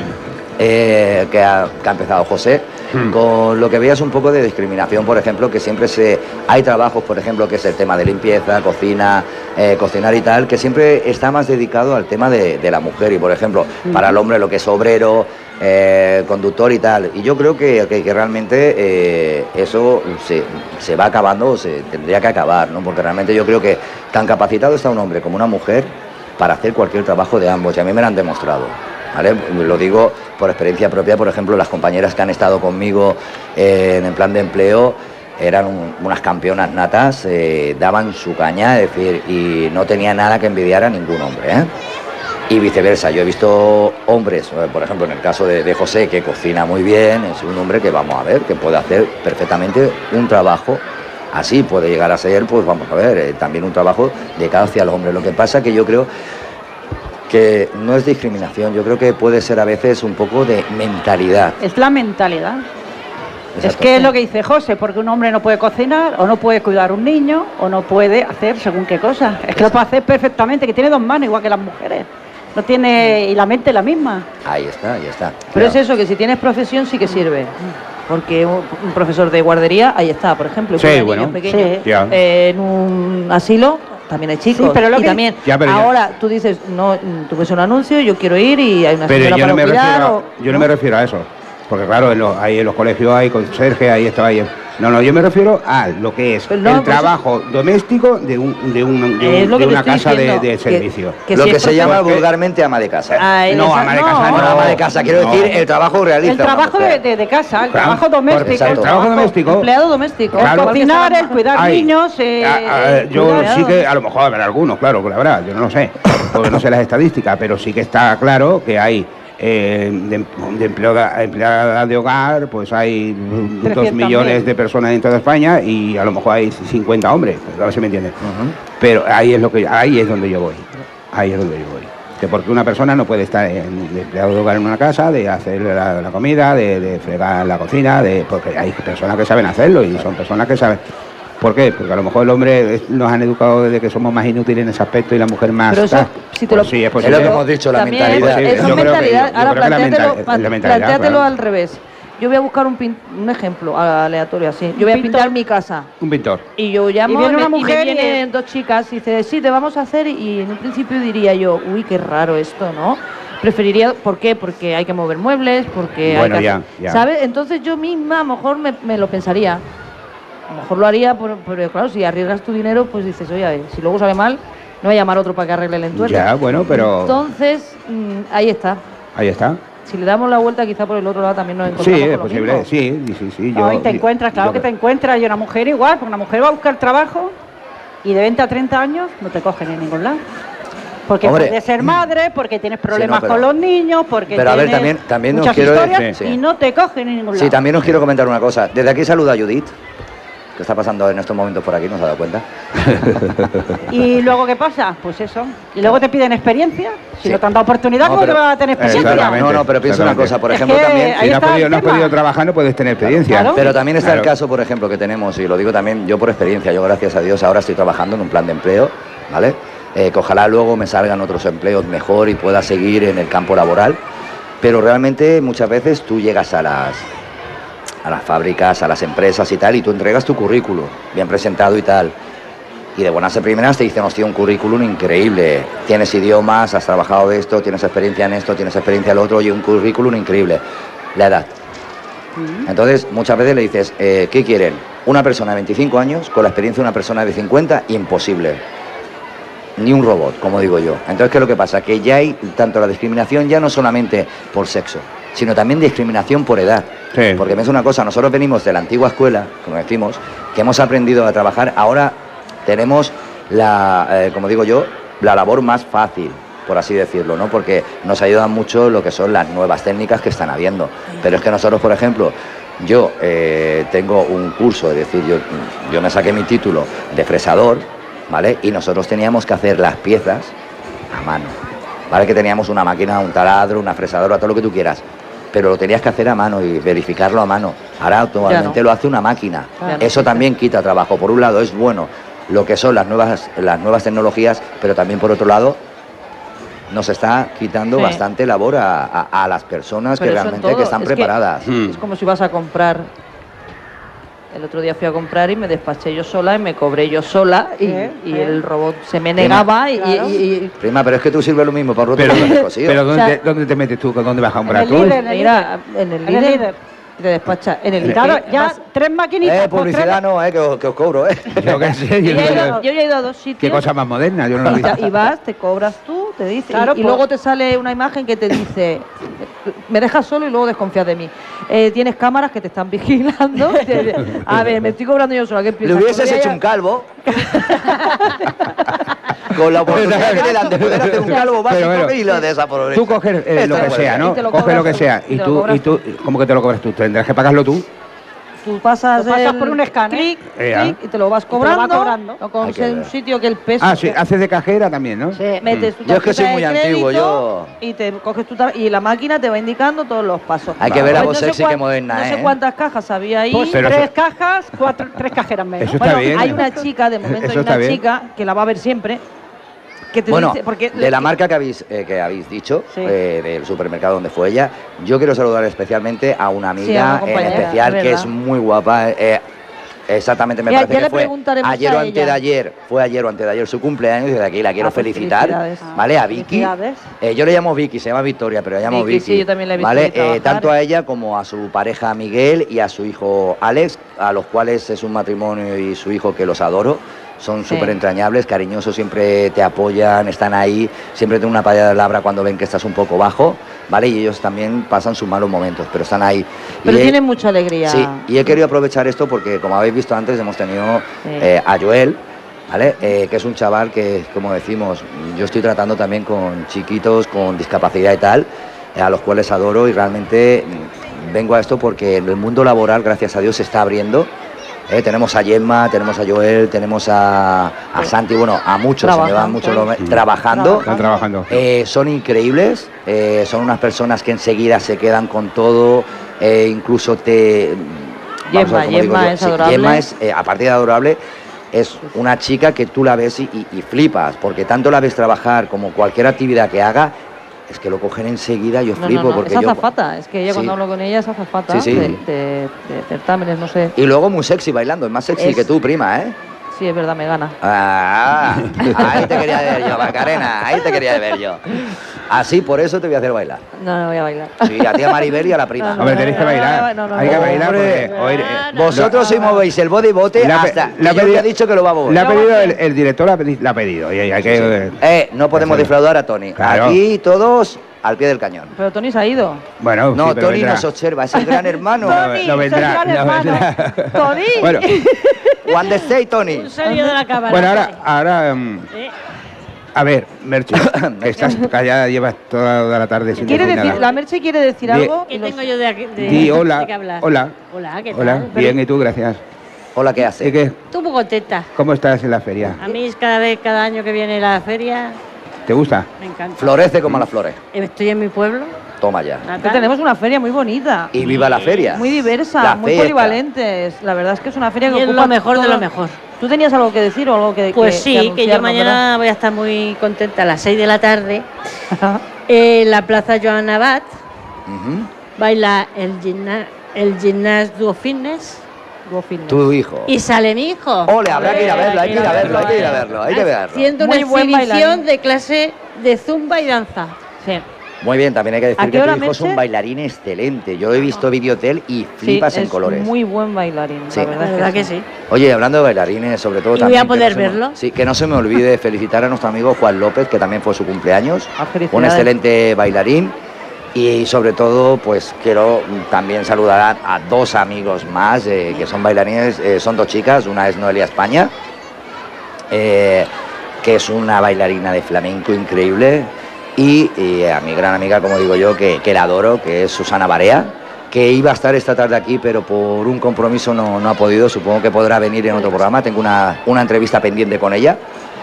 Eh, que, ha, que ha empezado José, hmm. con lo que veías un poco de discriminación, por ejemplo, que siempre se hay trabajos, por ejemplo, que es el tema de limpieza, cocina, eh, cocinar y tal, que siempre está más dedicado al tema de, de la mujer y, por ejemplo, hmm. para el hombre lo que es obrero, eh, conductor y tal. Y yo creo que, que, que realmente eh, eso se, se va acabando, se tendría que acabar, ¿no? Porque realmente yo creo que tan capacitado está un hombre como una mujer para hacer cualquier trabajo de ambos, y a mí me lo han demostrado. ¿Vale? Lo digo por experiencia propia, por ejemplo, las compañeras que han estado conmigo eh, en el plan de empleo eran un, unas campeonas natas, eh, daban su caña, es decir, y no tenía nada que envidiar a ningún hombre, ¿eh? Y viceversa, yo he visto hombres, por ejemplo, en el caso de, de José, que cocina muy bien, es un hombre que vamos a ver, que puede hacer perfectamente un trabajo así, puede llegar a ser, pues vamos a ver, eh, también un trabajo de cara hacia el hombre. Lo que pasa que yo creo que no es discriminación, yo creo que puede ser a veces un poco de mentalidad. Es la mentalidad. Exacto. Es que es lo que dice José, porque un hombre no puede cocinar, o no puede cuidar a un niño, o no puede hacer según qué cosa. Es que lo puede hacer perfectamente, que tiene dos manos igual que las mujeres. No tiene, y la mente es la misma. Ahí está, ahí está. Pero claro, es eso, que si tienes profesión sí que sirve. Porque un, un profesor de guardería, ahí está, por ejemplo, sí, bueno, pequeños, sí. eh, en un asilo también hay chicos. Sí, pero lo y que... también, ya, ahora tú dices, no, tú ves un anuncio, yo quiero ir y hay una pero señora yo para no me cuidar. Refiero, O, yo ¿no? no me refiero a eso. Porque claro, en los, ahí en los colegios hay conserje, ahí está ahí. No, no, yo me refiero a lo que es no, el pues, trabajo doméstico de, un, de, un, de, un, de una casa de, de servicio. Que, que lo si que es se llama porque... vulgarmente ama de casa. Ah, no, esa, ama de no, casa no. No, ama de casa, quiero no. decir el trabajo que realiza. El trabajo de, de, de casa, el Claro, trabajo doméstico. exacto. El trabajo doméstico. Empleado doméstico. Claro. El cocinar, el cuidar Ay, niños. Eh, a- a- el yo cuidar- sí que, a lo mejor habrá algunos, claro, que la verdad, yo no lo sé, porque no sé las estadísticas, pero sí que está claro que hay eh, de, de empleada, empleadas de hogar, pues hay dos millones de personas en toda España y a lo mejor hay cincuenta hombres, a ver si me entiendes. Uh-huh. Pero ahí es lo que, ahí es donde yo voy, ahí es donde yo voy. Que porque una persona no puede estar en, de empleado de hogar en una casa, de hacer la, la comida, de, de fregar la cocina, de, porque hay personas que saben hacerlo y son personas que saben. ¿Por qué? Porque a lo mejor el hombre es- nos han educado desde que somos más inútiles en ese aspecto y la mujer más. Pero eso, tal. si te lo- Pues sí, es Es posible. lo que hemos dicho, la También mentalidad. Sí, eso yo es creo que- mentalidad. yo Ahora creo que la plantéatelo, mental- es la mentalidad, plantéatelo claro. al revés. Yo voy a buscar un, pin- un ejemplo aleatorio así. Yo voy a Un pintar pintor. mi casa. Un pintor. Y yo llamo Y viene una me- mujer y y me vienen dos chicas y dice, sí, te vamos a hacer. Y en un principio diría yo, uy, qué raro esto, ¿no? Preferiría, ¿por qué? Porque hay que mover muebles, porque Bueno, hay que ya, hacer- ya. ¿sabes? Entonces yo misma a lo mejor me, me lo pensaría. A lo mejor lo haría, por- pero claro, si arriesgas tu dinero, pues dices, oye, a ver, si luego sale mal, No voy a llamar a otro para que arregle el entuerto. Ya, bueno, pero... Entonces, mmm, ahí está. Ahí está. Si le damos la vuelta, quizá por el otro lado también nos encontramos Sí, con es lo posible, mismo. sí, sí, sí. No, yo, y te encuentras, claro yo- que te encuentras. Y una mujer igual, porque una mujer va a buscar trabajo y de veinte a treinta años no te cogen en ningún lado. Porque Hombre. puedes ser madre, porque tienes problemas pero- con los niños, porque pero a ver, tienes también- también os muchas quiero historias decir- y sí. no te cogen en ningún lado. Sí, también os quiero comentar una cosa. Desde aquí saludo a Judith, que está pasando en estos momentos por aquí, no se ha dado cuenta. ¿Y luego qué pasa? Pues eso. Y luego te piden experiencia. Si Sí. no te han dado oportunidad, No, ¿cómo pero- te vas a tener experiencia? Exactamente. No, no, pero piensa una exactamente. cosa, por Es ejemplo, que también... ahí Si no has está podido, el no has tema. podido trabajar, no puedes tener experiencia. Claro. Pero también está Claro. el caso, por ejemplo, que tenemos, y lo digo también yo por experiencia, yo gracias a Dios ahora estoy trabajando en un plan de empleo, ¿vale? Eh, que ojalá luego me salgan otros empleos mejor y pueda seguir en el campo laboral, pero realmente muchas veces tú llegas a las, a las fábricas, a las empresas y tal, y tú entregas tu currículum, bien presentado y tal, y de buenas a primeras te dicen, hostia, un currículum increíble, tienes idiomas, has trabajado de esto, tienes experiencia en esto, tienes experiencia en lo otro, y un currículum increíble. La edad. Entonces, muchas veces le dices, eh, ¿qué quieren? Una persona de veinticinco años con la experiencia de una persona de cincuenta, imposible. Ni un robot, como digo yo. Entonces, ¿qué es lo que pasa? Que ya hay tanto la discriminación ya no solamente por sexo, sino también discriminación por edad. Sí. Porque me es una cosa, nosotros venimos de la antigua escuela, como decimos, que hemos aprendido a trabajar, ahora tenemos la, eh, como digo yo, la labor más fácil, por así decirlo, ¿no? Porque nos ayudan mucho lo que son las nuevas técnicas que están habiendo. Pero es que nosotros, por ejemplo, yo eh, tengo un curso, es decir, yo, yo me saqué mi título de fresador, ¿vale? Y nosotros teníamos que hacer las piezas a mano, ¿vale? Que teníamos una máquina, un taladro, una fresadora, todo lo que tú quieras, pero lo tenías que hacer a mano y verificarlo a mano. Ahora actualmente no. lo hace una máquina. Ya no Eso existe. también quita trabajo. Por un lado es bueno lo que son las nuevas, las nuevas tecnologías, pero también por otro lado nos está quitando Sí. bastante labor a, a- a las personas Pero que eso en realmente todo, que están es que- preparadas. Mm. Es como si vas a comprar. El otro día fui a comprar y me despaché yo sola y me cobré yo sola y, ¿Eh? y ¿Eh? el robot se me negaba y, Claro. y- y- Prima, pero es que tú sirves lo mismo para roto Pero, que para cosido. pero ¿dónde, O sea- ¿dónde te metes tú? ¿Dónde vas a En comprar el tú? líder, en el mira, en el En el líder, líder. y te despacha. En el líder. Claro, ya Vas- tres maquinitas. Eh, por publicidad tres- no, eh, que, os- que os cobro, eh. Yo qué sé, yo, yo ya he no ido, sé. yo ya he ido a dos sitios. Qué cosa más moderna, yo no lo he Y, visto. ta- y vas, te cobras tú, te dice. Claro, y, y pues- luego te sale una imagen que te dice, me dejas solo y luego desconfías de mí. Eh, tienes cámaras que te están vigilando. A ver, me estoy cobrando yo sola. ¿Qué Le piensas? hubieses Podría hecho ya- un calvo. Con la oportunidad que le dan de poder hacer un calvo Pero, básico pero, y lo de esa pobreza. Tú coges eh, lo Esto que puede sea, ser. ¿no? Y te lo Coges lo cobras que tú, sea. y Y te lo tú, cobras y tú, ¿cómo que te lo cobras tú? ¿Tendrás que pagarlo tú? Tú pasas, Lo pasas el por un escáner. clic, Eh, ah. clic, y te lo vas te lo va cobrando. cobrando. O con Hay que un ver. sitio que el peso. Ah, sí, haces de cajera también, ¿no? Sí. Metes tu Yo es que soy tarjeta muy de antiguo, crédito yo- Y te coges tu tar- y la máquina te va indicando todos los pasos. Hay que ver a Pues vos no sé sexy cuán- que moderna, No sé ¿eh? cuántas cajas había ahí. Pues Pero tres eso- cajas, cuatro, tres cajeras menos. Eso está Bueno, bien. hay una chica, de momento Eso hay está una bien. chica que la va a ver siempre, que te Bueno, dice, porque de la marca que habéis, eh, que habéis dicho, Sí. eh, del supermercado donde fue ella, yo quiero saludar especialmente a una Sí, a amiga una en compañera, especial es que verdad. es muy guapa. eh, exactamente, me Ya- parece ya que le fue preguntaremos ayer o a antes ella. de ayer, fue ayer o antes de ayer su cumpleaños y desde aquí la quiero Ah, pues felicitar, felicidades. ¿vale? A Vicky. Felicidades. Eh, yo le llamo Vicky, se llama Victoria, pero la llamo Vicky, Vicky. sí, yo también la he visto ¿vale? ahí trabajar. Eh, tanto a ella como a su pareja Miguel y a su hijo Alex, a los cuales es un matrimonio y su hijo que los adoro. Son Sí. súper entrañables, cariñosos, siempre te apoyan, están ahí, siempre tienen una palabra cuando ven que estás un poco bajo, ¿vale? Y ellos también pasan sus malos momentos, pero están ahí. Pero Y he- tienen mucha alegría. Sí, y he querido aprovechar esto porque, como habéis visto antes, hemos tenido Sí. eh, a Joel, ¿vale? Eh, que es un chaval que, como decimos, yo estoy tratando también con chiquitos con discapacidad y tal, eh, a los cuales adoro y realmente mm, vengo a esto porque el mundo laboral, gracias a Dios, se está abriendo. Eh, tenemos a Gemma, tenemos a Joel, tenemos a, a Santi, bueno, a muchos, se me van Trabajando. muchos los- trabajando. Están trabajando. Eh, son increíbles, eh, son unas personas que enseguida se quedan con todo, eh, incluso te... vamos a ver Gemma, cómo digo Gemma yo. es Sí, adorable. Gemma es, eh, aparte de adorable, es una chica que tú la ves y, y- y flipas, porque tanto la ves trabajar como cualquier actividad que haga, es que lo cogen enseguida y yo No, flipo. no, no, porque es yo, azafata, es que ella Sí. cuando hablo con ella es azafata Sí, sí. De, de- de certámenes, no sé. Y luego muy sexy bailando, es más sexy Es- que tú, prima, ¿eh? Sí, es verdad, me gana. Ah, ahí te quería ver yo, Macarena, ahí te quería ver yo. Así, por eso te voy a hacer bailar. No, no voy a bailar. Sí, a ti, a Maribel y a la prima. No, no, Hombre, tenéis que no, bailar. no, no, Hay que no, bailar hombre. porque... oír, eh, Vosotros si movéis el body bote Le ha pe- hasta le ha que yo pedido- te he dicho que lo va a mover. Le ha pedido el, el director, le ha pedi- le ha pedido. Y hay que... Eh, no podemos Eso. defraudar a Tony. Claro. Aquí todos al pie del cañón. Pero Tony se ha ido. Bueno, No, sí, pero Tony vendrá. nos observa, es el gran hermano. No, Tony, no vendrá, es el gran no hermano. vendrá. Tony. Bueno, One the stay, Tony. Un serio de la cámara. bueno, ahora... ahora mm, ¿Eh? a ver, Merche, que estás callada, llevas toda la tarde sin ¿Quiere decir decir, nada. la Merche quiere decir Di- algo? ¿Qué Y los- tengo yo de, aquí- de, Di hola, de qué hablar? hola. Hola, ¿qué tal? Hola, bien, ¿y tú? Gracias. Hola, ¿qué ¿Y hace? qué? Estoy muy contenta. ¿Cómo estás en la feria? A mí es cada vez, cada año que viene la feria, ¿Te gusta? me encanta. Florece como las flores. Estoy en mi pueblo, Toma ya. Que natal. tenemos una feria muy bonita. Y viva la feria. Muy diversa, La muy fiesta. polivalente. La verdad es que es una feria que Y es ocupa lo mejor de todo- lo mejor. ¿Tú tenías algo que decir o algo que Pues que- sí, que que, yo anunciarnos, mañana voy a estar muy contenta a las seis de la tarde en la Plaza Joan Abad. Ujú. Baila el gimna- el Gimnast Duo Fitness Go Fitness. Tu hijo. y sale mi hijo. Ole, habrá que ir a verlo, hay que ir a verlo, hay que ir a verlo, hay que verlo. Haciendo una Muy buen exhibición bailarín. de clase de zumba y danza. Sí. Muy bien, también hay que ¿A decir qué que tu hora, hijo es un Merche? bailarín excelente. Yo he visto Videotel y Sí, flipas en es colores. muy buen bailarín, Sí. la La verdad, verdad es que sí. Oye, hablando de bailarines, sobre todo ¿Y voy también... a que poder no se me- verlo? Sí, que no se me olvide felicitar a nuestro amigo Juan López, que también fue su cumpleaños. Ah, felicidades. Un excelente bailarín. Y sobre todo, pues quiero también saludar a, a dos amigos más eh, que son bailarines, eh, son dos chicas, una es Noelia España, eh, que es una bailarina de flamenco increíble, y, y a mi gran amiga, como digo yo, que, que la adoro, que es Susana Barea, que iba a estar esta tarde aquí, pero por un compromiso no, no ha podido, supongo que podrá venir en otro programa, tengo una, una entrevista pendiente con ella.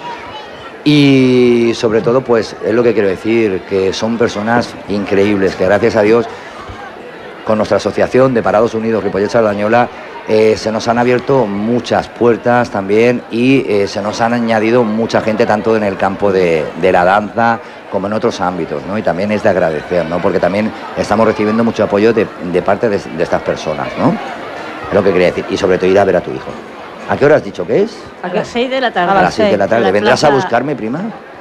Y sobre todo, pues es lo que quiero decir, que son personas increíbles, que gracias a Dios, con nuestra asociación de Parados Unidos Ripollet Sardañola, eh, se nos han abierto muchas puertas también y eh, se nos han añadido mucha gente, tanto en el campo de, de la danza como en otros ámbitos, ¿no? Y también es de agradecer, ¿no? Porque también estamos recibiendo mucho apoyo de, de parte de, de estas personas, ¿no? Es lo que quería decir. Y sobre todo ir a ver a tu hijo. ¿A qué hora has dicho que es? A las seis de la A tarde. A las las seis de la En tarde. la ¿Vendrás a plaza- buscarme, prima?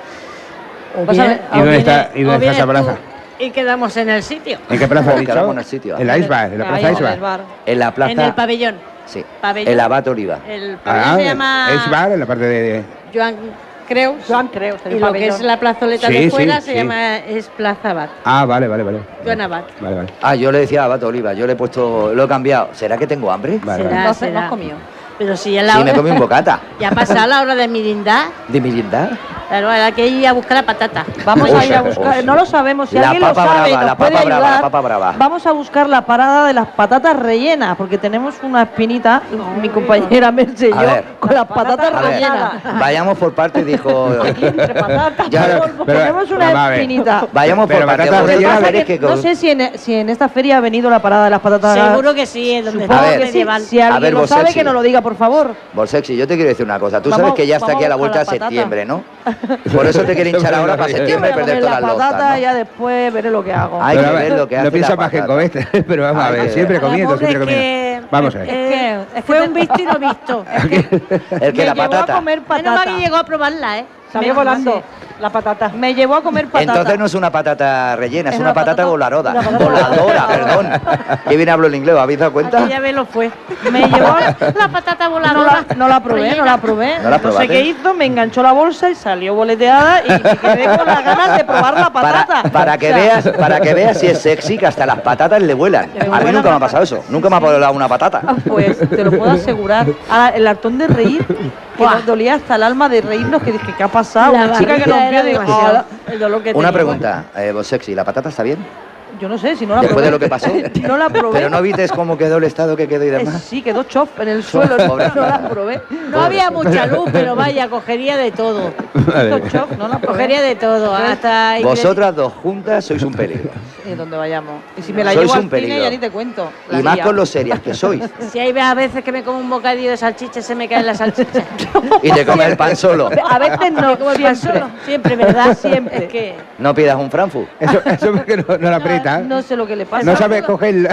O Vas a viene- ver- ¿Y o dónde está- viene- y dónde o está esa vienes plaza? tú Y quedamos en el sitio. ¿En qué plaza has Quedamos dicho? en el sitio. En la Isbar, en la Ahí plaza en Isbar. el bar. En la plaza... En el pabellón. Sí. pabellón. El Abad Oliva. El pabellón Ah, se llama Isbar, en la parte de... Joan Creus. Joan Creus, en Y el lo que pabellón. es la plazoleta Sí, de sí, fuera se sí. llama es Plaza Abad. Ah, vale, vale, vale. Joan Abad. Vale, vale. Ah, yo le decía Abad Oliva, yo le he puesto... Lo he cambiado. ¿Será que tengo hambre? Vale, Será, vale. No has- será. no has comido. Pero si ya la Sí, hora... me comí un bocata. Ya ha pasado la hora de merindar. ¿De merendar? Claro, hay que ir a buscar la patata. Vamos a ir a Oye, buscar, oye. no lo sabemos, si La alguien lo papa sabe y brava, nos la puede papa brava, ayudar, la papa brava. vamos a buscar la parada de las patatas rellenas, porque tenemos una espinita, mi compañera Merche y A yo, ver. con las patatas A ver, rellenas. vayamos por partes, dijo... Aquí entre patatas, Ya, polvo, pero- tenemos una vamos a ver. espinita. Vayamos por Pero partes. patatas Lo que Vosotros rellenas, pasa veréis que que no con- sé si en, si en esta feria ha venido la parada de las patatas. Seguro que sí, es donde Supongo A ver, que sí. medieval. Si A alguien ver, lo vos, sabe, Sexy. que nos lo diga, por favor. Bolsexy, yo te quiero decir una cosa. Tú Vamos- sabes que ya está vamos aquí a la a vuelta de buscar la patata. septiembre, ¿no? Por eso te quiero hinchar ahora para Yo septiembre y Voy a perder comer todas la las patata lotas, y ya después veré lo que hago. Hay Pero que a ver, ver lo que hace no piensa la más que en patata. comer, pero vamos a Hay ver, que siempre ver. comiendo, La pobre siempre es comiendo. que- Vamos a ver. Eh, Es que fue te- un visto y no visto. El que me la llevó a patata. comer Menos mal patata. que llegó a probarla, ¿eh? Salió Me- volando sí. la patata. Me llevó a comer patata. Entonces no es una patata rellena, es, Es una una patata, patata- volaroda. una patata Voladora, voladora. perdón. Qué bien hablo el inglés, ¿os habéis dado cuenta? Aquella vez lo fue. Me llevó, La patata no voladora. la, no la probé, no la probé. ¿No la sé probaste? qué hizo, me enganchó la bolsa y salió boleteada y me quedé con las ganas de probar la patata. Para, para que O sea, veas, para que veas si es sexy, que hasta las patatas le vuelan. Le A mí vuelan nunca me ha las pasado eso. Nunca me ha volado una patata. Pues te lo puedo asegurar. Ahora, el hartón de reír, que Buah. nos dolía hasta el alma de reírnos, que dije, ¿qué ha pasado? La Una chica que barriga rompió era de demasiado. El dolor que Una tenía. pregunta, eh, vos sexy, ¿la patata está bien? Yo no sé, si no la Después probé. de lo que pasó. No la probé. Pero no vites cómo quedó el estado que quedó y Eh, demás. sí, quedó chof en el suelo, Pobre. no la probé. No había mucha luz, pero vaya, cogería de todo. Hizo chof, no la probé. Cogería de todo. Hasta Vosotras dos juntas sois un peligro. Y donde vayamos. Y si me la Sois llevo un al cine peligro. ya ni te cuento. La Y más lía. con lo serias que sois. Si hay a veces que me como un bocadillo de salchicha, se me caen las salchichas. Y te comes el pan solo. A veces no, Me como el pan siempre. solo. Siempre, ¿verdad? Siempre. Es que... No pidas un Frankfurt. Eso, eso porque no, no la aprieta. No sé lo que le pasa. No sabe coger... el-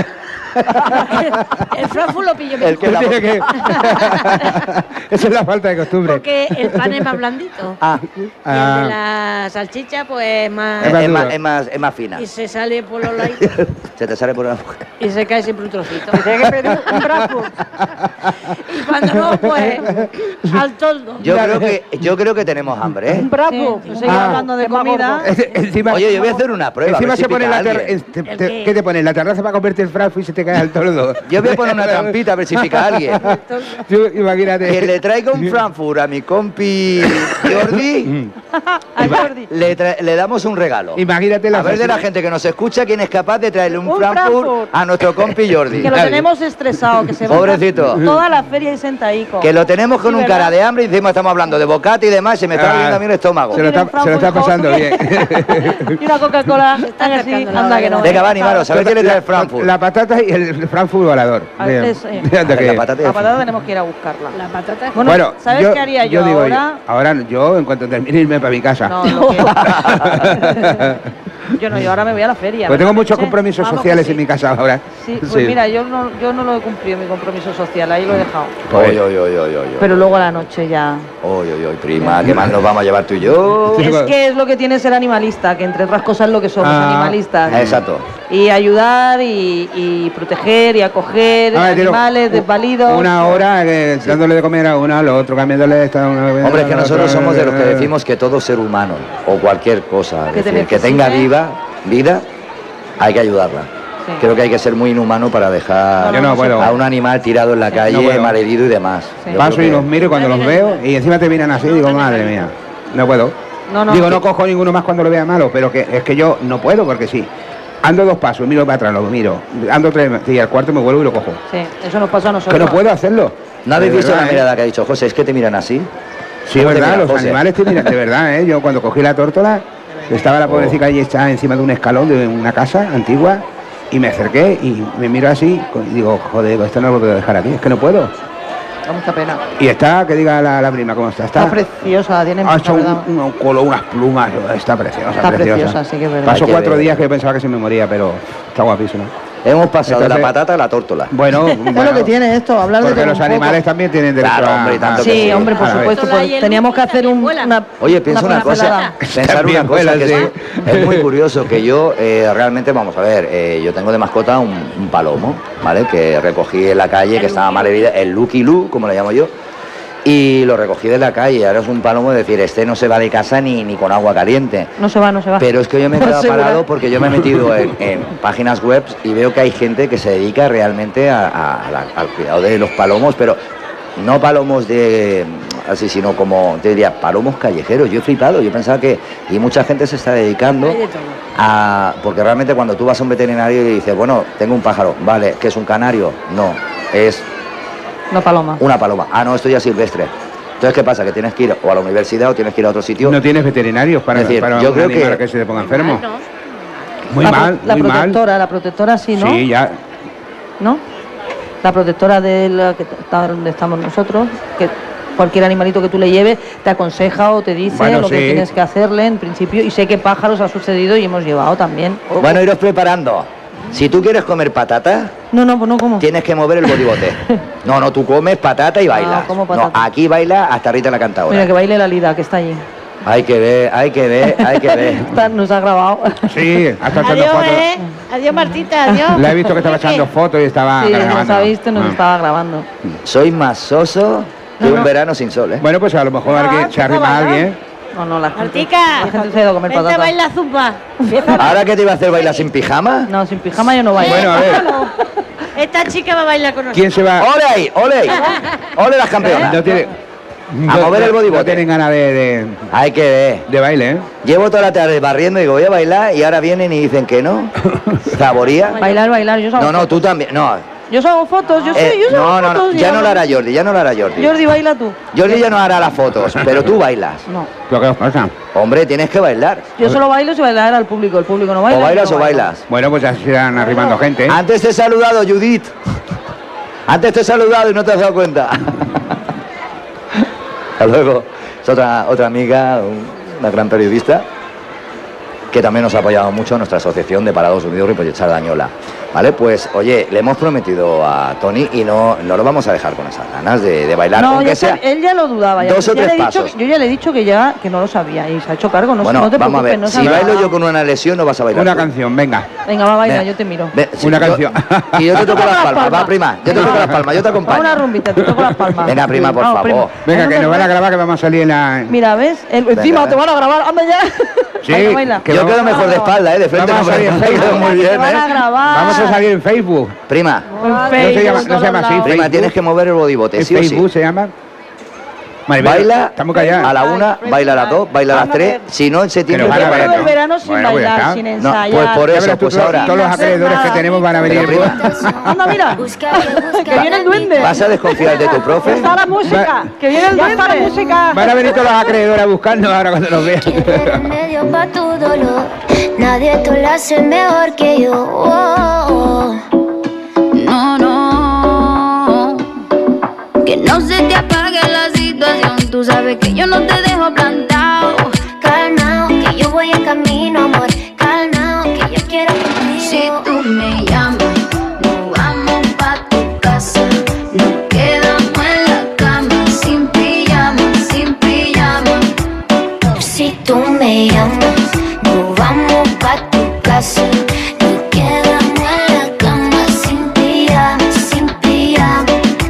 El Frankfurt lo pillo El que mejor. la- Tiene que- Esa es la falta de costumbre. Porque el pan es más blandito. Ah, Y el de Ah, la salchicha, pues más. es, más es más, duro. es, más, es más fina. Y se sale por los lados Se te sale por la... y se cae siempre un trocito. Tiene que pedir un brazo. Y cuando no, pues al toldo. Yo creo que, yo creo que tenemos hambre, ¿eh? Un brazo. Sí, Un seguimos Ah. hablando de Qué más comida. gordo. encima, Oye, yo voy a hacer una prueba. a encima ver si se pone pica la terraza. alguien. te- ¿El te- qué? ¿Qué te pone? La terraza para convertir el Frankfurt y se te cae al tordo. Yo voy a poner una trampita a ver si pica alguien. Tú imagínate. Que le traiga un Frankfurt a mi compi Jordi, A Jordi. le, tra- le damos un regalo. Imagínate la A ver de la facilidad. gente que nos escucha, quién es capaz de traerle un, Un Frankfurt, Frankfurt. a nuestro compi Jordi. Que lo tenemos estresado, que se va Pobrecito. toda la feria y sentaico. Que lo tenemos con Sí, un ¿verdad? cara de hambre y encima estamos hablando de bocata y demás y se me está Ah, abriendo a mí el estómago. Se lo está, se lo está pasando bien. Y una Coca-Cola, haga así, acercando la anda que no. Venga, va, animaros, a ver quién le trae el La, Frankfurt. la patata y el Frankfurt volador. A Bien. ver, sí. Anda que- La patata y La el patata tenemos que ir a buscarla. La patata es Bueno, Bueno, ¿sabes yo, qué haría yo, digo, ahora? ahora yo, en cuanto termine, irme para mi casa. No, lo que- Yo no, yo ahora me voy a la feria. Pues tengo ¿verdad, muchos Merche? compromisos Vamos que sociales sí. en mi casa ahora. Sí, pues Sí. mira, yo no, yo no lo he cumplido mi compromiso social, ahí lo he dejado. Oy, oy, oy, oy, oy, Pero luego a la noche ya. oy, oy, oy, prima, ¿qué más nos vamos a llevar tú y yo? Sí, Es bueno. que es lo que tiene ser animalista, que entre otras cosas es lo que somos, Ah, animalistas. Exacto. Y ayudar y, y proteger y acoger A ver, tiro, animales u- desvalidos. Una hora eh, dándole de comer a una, al otro cambiándole esta, una, Hombre, es que a la nosotros otra, somos de los que eh, decimos que todo ser humano o cualquier cosa Que es te decir, que necesite. tenga viva, vida, hay que ayudarla. Sí. Creo que hay que ser muy inhumano para dejar Yo no puedo. a un animal tirado en la calle, No puedo. malherido y demás. Sí. Yo Paso creo y que- los miro y cuando los veo y encima te miran así, digo, madre mía, no puedo. No, no, digo, que- no cojo ninguno más cuando lo vea malo, pero que es que yo no puedo porque sí. Ando dos pasos, miro para atrás, lo miro. Ando tres y al cuarto me vuelvo y lo cojo. Sí, eso nos pasa a nosotros. Que no puedo hacerlo. ¿No habéis De visto verdad, la ¿eh? mirada que ha dicho José? Es que te miran así. Sí, ¿Cómo te verdad, mira, los José? animales te miran, de verdad, ¿eh? Yo cuando cogí la tórtola, estaba la pobrecita allí echada encima de un escalón de una casa antigua y me acerqué y me miro así y digo, joder, esto no lo puedo dejar aquí, es que no puedo. Da mucha pena. Y está, que diga la, la prima cómo está. Está, Está preciosa, tiene ha hecho un, verdad. un- un color, unas plumas, está preciosa, Está preciosa. preciosa, sí que es verdad. Pasó Hay que cuatro ver. días que yo pensaba que se me moría, pero está guapísima. Hemos pasado de la Entonces- patata a la tórtola. Bueno, Es lo bueno, que tiene esto, hablar de porque todo los un poco. animales también tienen derecho Claro, a... hombre, y tanto a- que Sí, sí. hombre, por a ver. supuesto. Tórtola pues y el teníamos que Lucky hacer un, también vuelan. una. Oye, piensa una, cosa, pincelada. pensar También una cosa vuelan, que sí. es, es muy curioso, que yo eh, realmente, vamos a ver, eh, yo tengo de mascota un, un palomo, ¿vale? Que recogí en la calle, que estaba mal herida, el Lucky Lu, como le llamo yo, y lo recogí de la calle, ahora es un palomo, es decir, este no se va de casa ni, ni con agua caliente. No se va, no se va. Pero es que yo me he Por quedado asegurar. parado porque yo me he metido en, en páginas web y veo que hay gente que se dedica realmente a- a- a la- al cuidado de los palomos, pero no palomos de así, sino como te diría, palomos callejeros. Yo he flipado, yo pensaba que y mucha gente se está dedicando Hay de todo. a porque realmente cuando tú vas a un veterinario y dices, bueno, tengo un pájaro, vale, ¿qué es un canario? No, es No paloma. una paloma. Ah, no, esto ya es silvestre. Entonces, ¿qué pasa? Que tienes que ir o a la universidad o tienes que ir a otro sitio. No tienes veterinarios para, Es decir, para yo un creo animal que- que, se te ponga enfermo. No, Muy la, mal, la muy mal. protectora, la protectora sí, ¿no? Sí, ya. ¿No? La protectora de la que está donde estamos nosotros, que cualquier animalito que tú le lleves te aconseja o te dice Bueno, lo que sí. tienes que hacerle en principio. Y sé que pájaros ha sucedido y hemos llevado también. Bueno, iros preparando. Si tú quieres comer patata, No, no, pues no como. tienes que mover el bodibote. No, no, tú comes patata y bailas. como No, patata. aquí baila hasta Rita la cantadora. Mira que baile la Lida, que está allí. Hay que ver, hay que ver, hay que ver. Está- nos ha grabado. Sí, hasta echando Adiós, fotos. eh. Adiós, Martita, adiós. La he visto que estaba echando fotos y estaba Sí, grabando. nos ha visto y nos Ah. estaba grabando. Soy más soso que No, un no. verano sin sol, ¿eh? Bueno, pues a lo mejor Ah, alguien se arrima a alguien. No, no, la gente, Martica, la gente se ha ido a comer vente a patata. bailar zumba. ¿Ahora qué te iba a hacer bailar sin pijama? No, sin pijama yo no bailo. Bueno, a ver, Esta chica va a bailar con nosotros. ¿quién se va? ¡Ole ahí! ¡Ole ahí! ¡Ole las campeonas! No tiene... A mover el bodybote. No tienen ganas de, de, Hay que ver. de baile, ¿eh? Llevo toda la tarde barriendo y digo, voy a bailar y ahora vienen y dicen que no. ¿Saboría? Bailar, bailar, yo os hago No, no, fotos. tú también. No, Yo os hago fotos, yo Eh, soy, yo os no, hago no, no, fotos. ya yo- no lo hará Jordi, ya no lo hará Jordi. Jordi, baila tú. Jordi ya no hará las fotos, pero tú bailas. No, ¿Lo que os pasa? Hombre, tienes que bailar. yo solo bailo si bailar al público, el público no baila. O yo bailas no o bailo. bailas. Bueno, pues ya se irán arrimando gente, ¿eh? Antes te he saludado, Judith. Antes te he saludado y no te has dado cuenta. Hasta luego. Es otra, otra amiga, un- una gran periodista. que también nos ha apoyado mucho, nuestra asociación de Parados Unidos Ripollet Sardañola. ¿Vale? Pues, oye, le hemos prometido a Toni y no, no lo vamos a dejar con esas ganas de, de bailar, No, aunque ya sea... sab- él ya lo dudaba. Ya, dos o ya tres le he dicho, pasos. yo ya le he dicho que ya que no lo sabía y se ha hecho cargo. No, Bueno, no te vamos a preocupes, ver, no si sabía. bailo yo con una lesión no vas a bailar Una tú. canción, venga. Venga, va a bailar, Venga. yo te miro. Ve, sí, Una yo- canción. Y yo te toco las las palmas, palmas. va, prima, yo te toco las palmas, yo te Vamos acompaño. una rumbita, te toco las palmas. Venga, prima, por Vamos, favor. Venga, Eso que te nos van a fue. grabar, que vamos a salir en la... Mira, ¿ves? El- encima Venga. te van a grabar, anda ya. Sí, Baila, baila. que Yo vamos- quedo mejor de espalda, ¿eh? De frente Vamos no a me salir en me quedo Facebook. muy bien, Te van a ¿eh? grabar. Vamos a salir en Facebook. Prima, En No se Facebook, llama, en no se llama todos así. lados. prima, Facebook. tienes que mover el bodybote, En sí o sí. Facebook se llama. Madre mía, Baila estamos callados. a la una, baila a las dos, baila a las tres. Si no, en septiembre... Que nos van a Yo ver, llevo el ¿no? verano sin Bueno, pues ya bailar, está. sin No, ensayar. pues por Ya eso, verás tú, pues todos- ahora... todos los Sin hacer acreedores que nada. tenemos van a venir. Pero, prima, Anda, mira. Que viene el duende. ¿vas a desconfiar de tu profe? Está la música. Que viene el Ya está la duende. música. Van a venir todos los acreedores a buscarnos ahora cuando nos vean. Quiere remedio pa' tu dolor. Nadie te lo hace mejor que yo. Oh, oh. No, no. Que no se te apague la situación. Tú sabes que yo no te dejo plantado. Calmao, que yo voy en camino, amor. Calmao, que yo quiero contigo. Si tú me llamas, nos vamos pa' tu casa. Nos quedamos en la cama, sin pijama, sin pijama. Si tú me llamas, nos vamos pa' tu casa. Nos quedamos en la cama, sin pijama, sin pijama.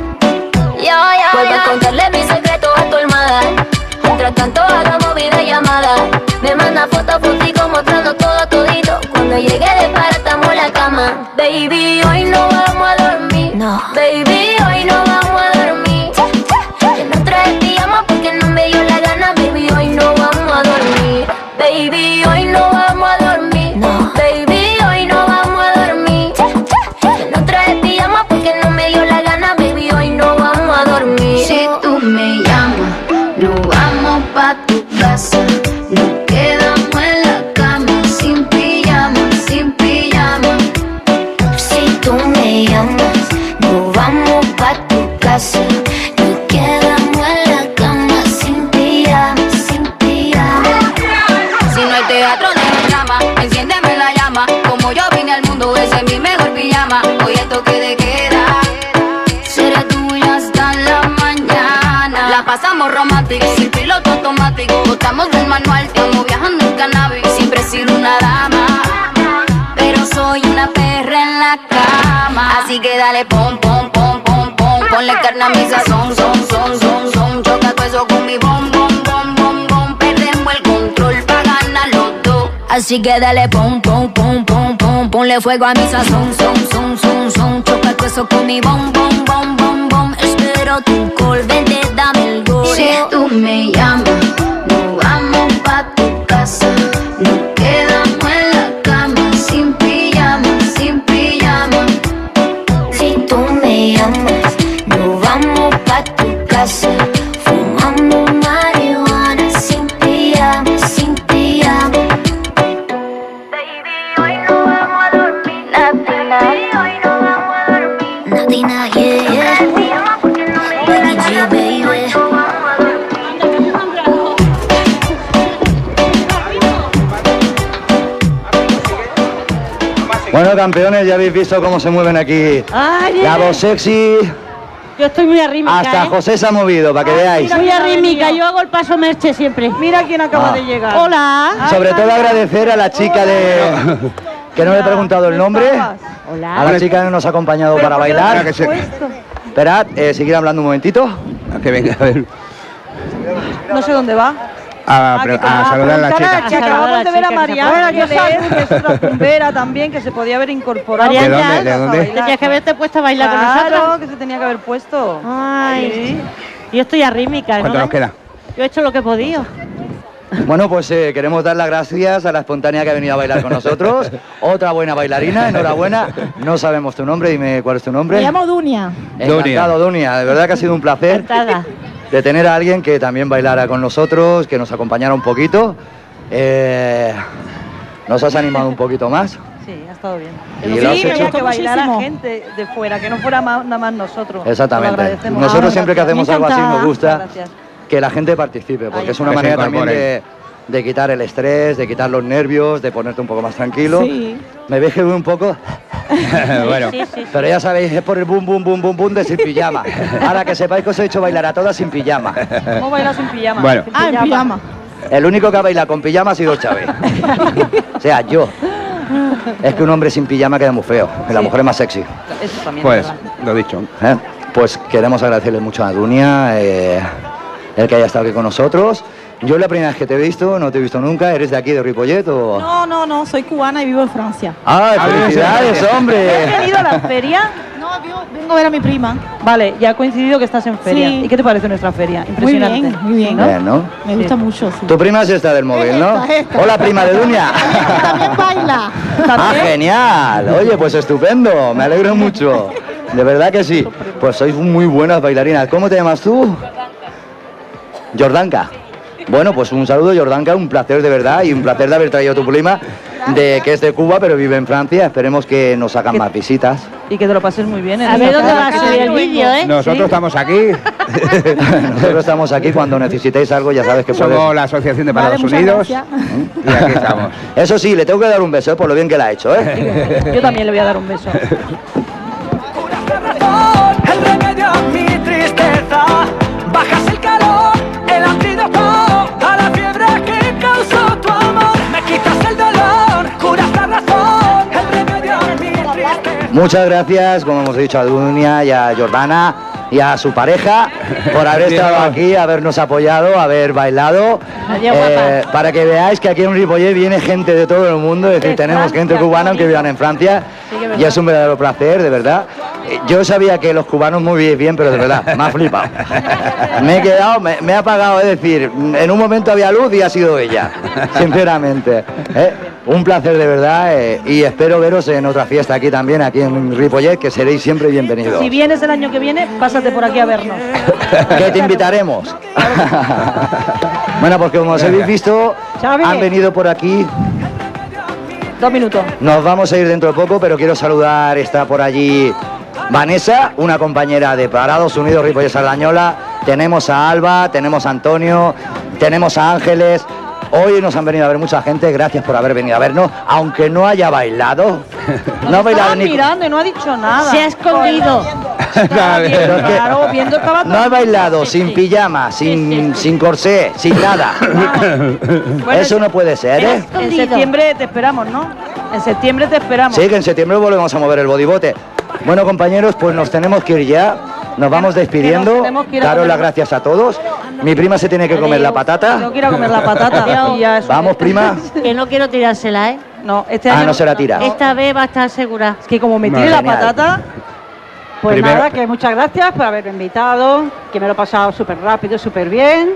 Ya, ya, Vuelvo a contarle mis secretos a tu almohada. Mientras tanto hagamos videollamada. Me manda fotos, fotico mostrando todo todito. Cuando llegue de para estamos en la cama. Baby, hoy no vamos a dormir. No. Baby, hoy no vamos a dormir. Que no trae pijama porque no me dio la gana. Baby, hoy no vamos a dormir. Baby, hoy no vamos a dormir. No. Baby, hoy no vamos a dormir. Que no trae pijama porque no me dio la gana. Baby, hoy no vamos a dormir. Si tú me llamas, nos vamos pa' tu casa. Nos quedamos en la cama, sin pijama, sin pijama. Si tú me llamas, nos vamos pa' tu casa. Nos quedamos en la cama, sin pijama, sin pijama. Si no hay teatro, no hay drama. Enciéndeme la llama. Como yo vine al mundo, ese es mi mejor pijama. Hoy el toque de queda será tuya hasta la mañana. La pasamos romántico, sin piloto automático. Botamos del manual, estamos viajando en cannabis. Siempre he sido una dama, pero soy una perra en la cama. Así que dale pom, pom, pom, pom, pom. Ponle carne a mi sazón, son, son, son, son. Choca todo eso con mi bom, bom, bom, bom, bom. Perdemos el control pa' ganar los dos. Así que dale pom, pom, pom, pom, pom. Ponle fuego a mi sazón, son, son, son, son. Choca todo eso con mi bom, bom, bom, bom, bom. Espero tu call, vente, dame el gol. Si tú me llamas, nos vamos pa' tu casa. Nos quedamos en la cama, sin pijama, sin pijama. Si tú me llamas, nos vamos pa' tu casa. Fumamos marihuana, sin pijama, sin pijama. Baby, hoy no vamos a dormir. Natina, hoy no vamos a dormir. Natina, yeah, yeah. Baby G, baby. Bueno, campeones, ya habéis visto cómo se mueven aquí. Ay, La voz sexy, yo estoy muy arrímica, hasta ¿eh? José se ha movido, para que veáis. Muy arrímica, yo hago el paso Merche siempre. Mira quién acaba Ah. de llegar. Hola. Sobre todo agradecer a la chica de... que no le he preguntado el nombre. Hola. A la chica que nos ha acompañado para bailar. Esperad, eh, seguir hablando un momentito. Que venga, a ver. No sé dónde va. A, pre- a saludar a la chica. Que acabamos de ver a Mariana, Bueno, que yo de- que es una cumbera también, que se podía haber incorporado. ¿De dónde? ¿De dónde? Tenías que haberte puesto a bailar con Claro, nosotros. que se tenía que haber puesto. Ay, yo estoy arrímica, ¿Cuánto ¿no? nos queda? Yo he hecho lo que he podido. Bueno, pues eh, queremos dar las gracias a la espontánea que ha venido a bailar con nosotros. Otra buena bailarina, enhorabuena. No sabemos tu nombre, dime cuál es tu nombre. Me llamo Dunia. Encantado, Dunia. De verdad que ha sido un placer Encantada. de tener a alguien que también bailara con nosotros, que nos acompañara un poquito. Eh, ¿Nos has animado un poquito más? Sí, ha estado bien. Y Sí, lo has me hecho. gusta que bailara muchísimo. gente de fuera, que no fuera más- nada más nosotros. Lo Exactamente. agradecemos. Nosotros Ah, siempre que gracias. hacemos algo así nos Muchas gusta gracias. que la gente participe, porque Ahí es una está. manera Que se también de, de quitar el estrés, de quitar los nervios, de ponerte un poco más tranquilo. Sí. Me veis que voy un poco... bueno, Sí, sí, sí. pero ya sabéis, es por el boom, boom, boom, boom, boom de sin pijama. Ahora que sepáis que os he hecho bailar a todas sin pijama. ¿Cómo bailas sin pijama? Bueno. Sin Ah, en pijama. El único que ha bailado con pijama ha sido Chávez. O sea, yo. Es que un hombre sin pijama queda muy feo. Y la Sí. mujer es más sexy. Eso también. Pues, es verdad. lo dicho. ¿Eh? Pues queremos agradecerle mucho a Dunia, eh, el que haya estado aquí con nosotros. Yo la primera vez que te he visto, no te he visto nunca. ¿Eres de aquí, de Ripollet o...? No, no, no, soy cubana y vivo en Francia. ¡Ah, felicidades, ¿Has hombre! venido a la feria? No, vivo- vengo a ver a mi prima. Vale, ya ha coincidido que estás en feria. Sí. ¿Y qué te parece nuestra feria? Muy Impresionante. bien, muy bien. ¿no? Bien, ¿no? Me gusta mucho, sí. Tu prima es esta del móvil, ¿no? Esta, esta. Hola, prima de Dunia. También baila. ¡Ah, genial! Oye, pues estupendo, me alegro mucho. De verdad que sí. Pues sois muy buenas bailarinas. ¿Cómo te llamas tú? Jordanka. Bueno, pues un saludo, Jordanka, un placer de verdad y un placer de haber traído a tu prima, de que es de Cuba pero vive en Francia. Esperemos que nos hagan más visitas. Y que te lo pases muy bien. en A ver esta dónde feria. va a subir el vídeo, ¿eh? Nosotros Sí. estamos aquí, Nosotros estamos aquí cuando necesitéis algo, ya sabes que puedes. somos la Asociación de Vale, Parados muchas Unidos gracias. y aquí estamos. Eso sí, le tengo que dar un beso, ¿eh? Por lo bien que la ha hecho, ¿eh? Yo también le voy a dar un beso. El remedio a mi tristeza, bajas el calor, el antídoto a la fiebre que causó tu amor. Me quitas el dolor, curas la razón, el remedio a mi tristeza. Muchas gracias, como hemos dicho, a Dunia y a Jordana y a su pareja por haber Bien. estado aquí, habernos apoyado, haber bailado. Adiós, Eh, guapa. para que veáis que aquí en Ripollet viene gente de todo el mundo, es decir, De tenemos Francia, gente cubana aunque qué vivan en Francia Sí, que es y verdad. es un verdadero placer, de verdad. Eh, Yo sabía que los cubanos muy bien, bien, pero de verdad, me ha flipado. Me he quedado, me, me ha apagado, es decir, en un momento había luz y ha sido ella, sinceramente. ¿eh? Un placer de verdad eh, y espero veros en otra fiesta aquí también, aquí en Ripollet, que seréis siempre bienvenidos. Si vienes el año que viene, pásate por aquí a vernos. Que te invitaremos. Bueno, porque como os habéis visto, Xavi. han venido por aquí. Dos minutos. Nos vamos a ir dentro de poco, pero quiero saludar, está por allí Vanessa, una compañera de Parados Unidos, Ripollet Sardañola. Tenemos a Alba, tenemos a Antonio, tenemos a Ángeles. Hoy nos han venido a ver mucha gente, gracias por haber venido a vernos, aunque no haya bailado. No ha bailado Estaba ni... mirando y no ha dicho nada. Se ha escondido. Estaba viendo, Pero es que claro, viendo estaba No ha bailado sin pijama, sin, sin corsé, sin nada. Bueno, Eso no puede ser, ¿eh? En septiembre te esperamos, ¿no? En septiembre te esperamos. Sí, que en septiembre volvemos a mover el bodybote. Bueno, compañeros, pues nos tenemos que ir ya. Nos vamos despidiendo. nos tenemos que ir a Daros comer. las gracias a todos. Mi prima se tiene que comer la No patata. quiero comer la patata. y ya eso- Vamos, prima. Que no quiero tirársela, ¿eh? No, este Ah, año no se la tira. Esta vez va a estar segura. Es que como me No, tire la genial. patata, Pues Primero- nada, que muchas gracias por haberme invitado, que me lo he pasado súper rápido, súper bien,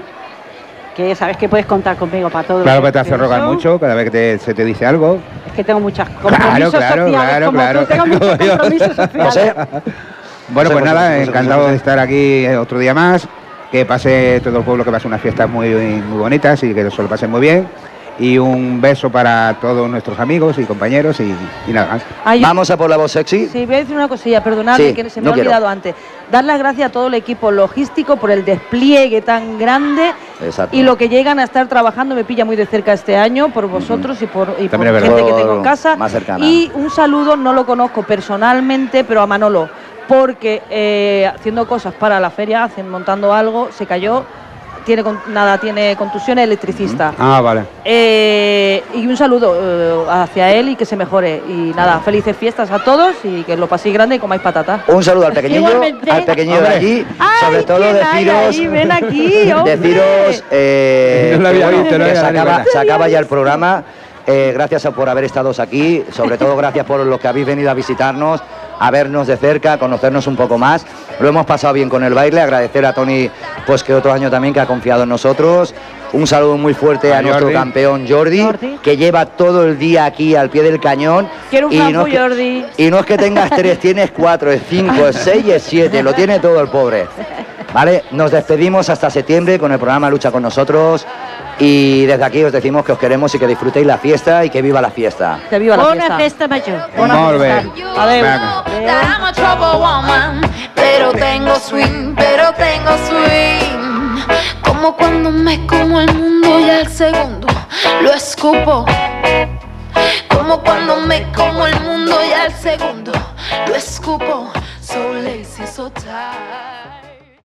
que sabes que puedes contar conmigo para todo. Claro lo que te hace rogar pienso. mucho cada vez que te- se te dice algo. Es que tengo muchos compromisos claro, sociales, claro, como claro. tú tengo muchos compromisos sociales. José. Bueno, José, pues nada, José, José, encantado José. de estar aquí eh, otro día más. Que pase todo el pueblo, que pase unas fiestas muy, muy bonitas y que se lo pasen muy bien. Y un beso para todos nuestros amigos y compañeros y, y nada más. Ay, Vamos a por la voz sexy. sí, voy a decir una cosilla, perdonadme, Sí, que se me no ha quiero. olvidado antes. Dar las gracias a todo el equipo logístico por el despliegue tan grande Exacto. y lo que llegan a estar trabajando. Me pilla muy de cerca este año por vosotros y por, y por También es verdad. gente que tengo Por en casa. más cercana. Y un saludo, no lo conozco personalmente, pero a Manolo, porque eh, haciendo cosas para la feria, hacen, montando algo, se cayó. Tiene con- nada, tiene contusiones, electricista. Ah, vale. Eh, y un saludo eh, hacia él y que se mejore. Y nada, felices fiestas a todos y que lo paséis grande y comáis patatas. Un saludo al pequeñillo, Igualmente. al pequeñillo de Hombre. allí, Ay, sobre todo ¿quién hay deciros, ahí? Ven aquí, hombre. deciros eh, No lo que, había bueno, visto, no lo que había se, visto, acaba, ¿verdad? se acaba ya el programa. Eh, gracias a- por haber estado aquí, sobre todo gracias por los que habéis venido a visitarnos, a vernos de cerca, a conocernos un poco más. Lo hemos pasado bien con el baile, agradecer a Tony, pues que otro año también que ha confiado en nosotros. Un saludo muy fuerte a, A nuestro Jordi. campeón Jordi, Jordi. que lleva todo el día aquí al pie del cañón. Quiero un Y fan no es por que- Jordi. y no es que tengas tres, tienes cuatro, es cinco, es seis, es siete, lo tiene todo el pobre. Vale, nos despedimos hasta septiembre con el programa Lucha con nosotros y desde aquí os decimos que os queremos y que disfrutéis la fiesta y que viva la fiesta. Que viva la Una fiesta. festa mayor. Molt bé. Adeu. Venga. That I'm a trouble woman, pero tengo swing, pero tengo swing. Como cuando me como el mundo y al segundo lo escupo. Como cuando me como el mundo y al segundo lo escupo. So lazy, so tired.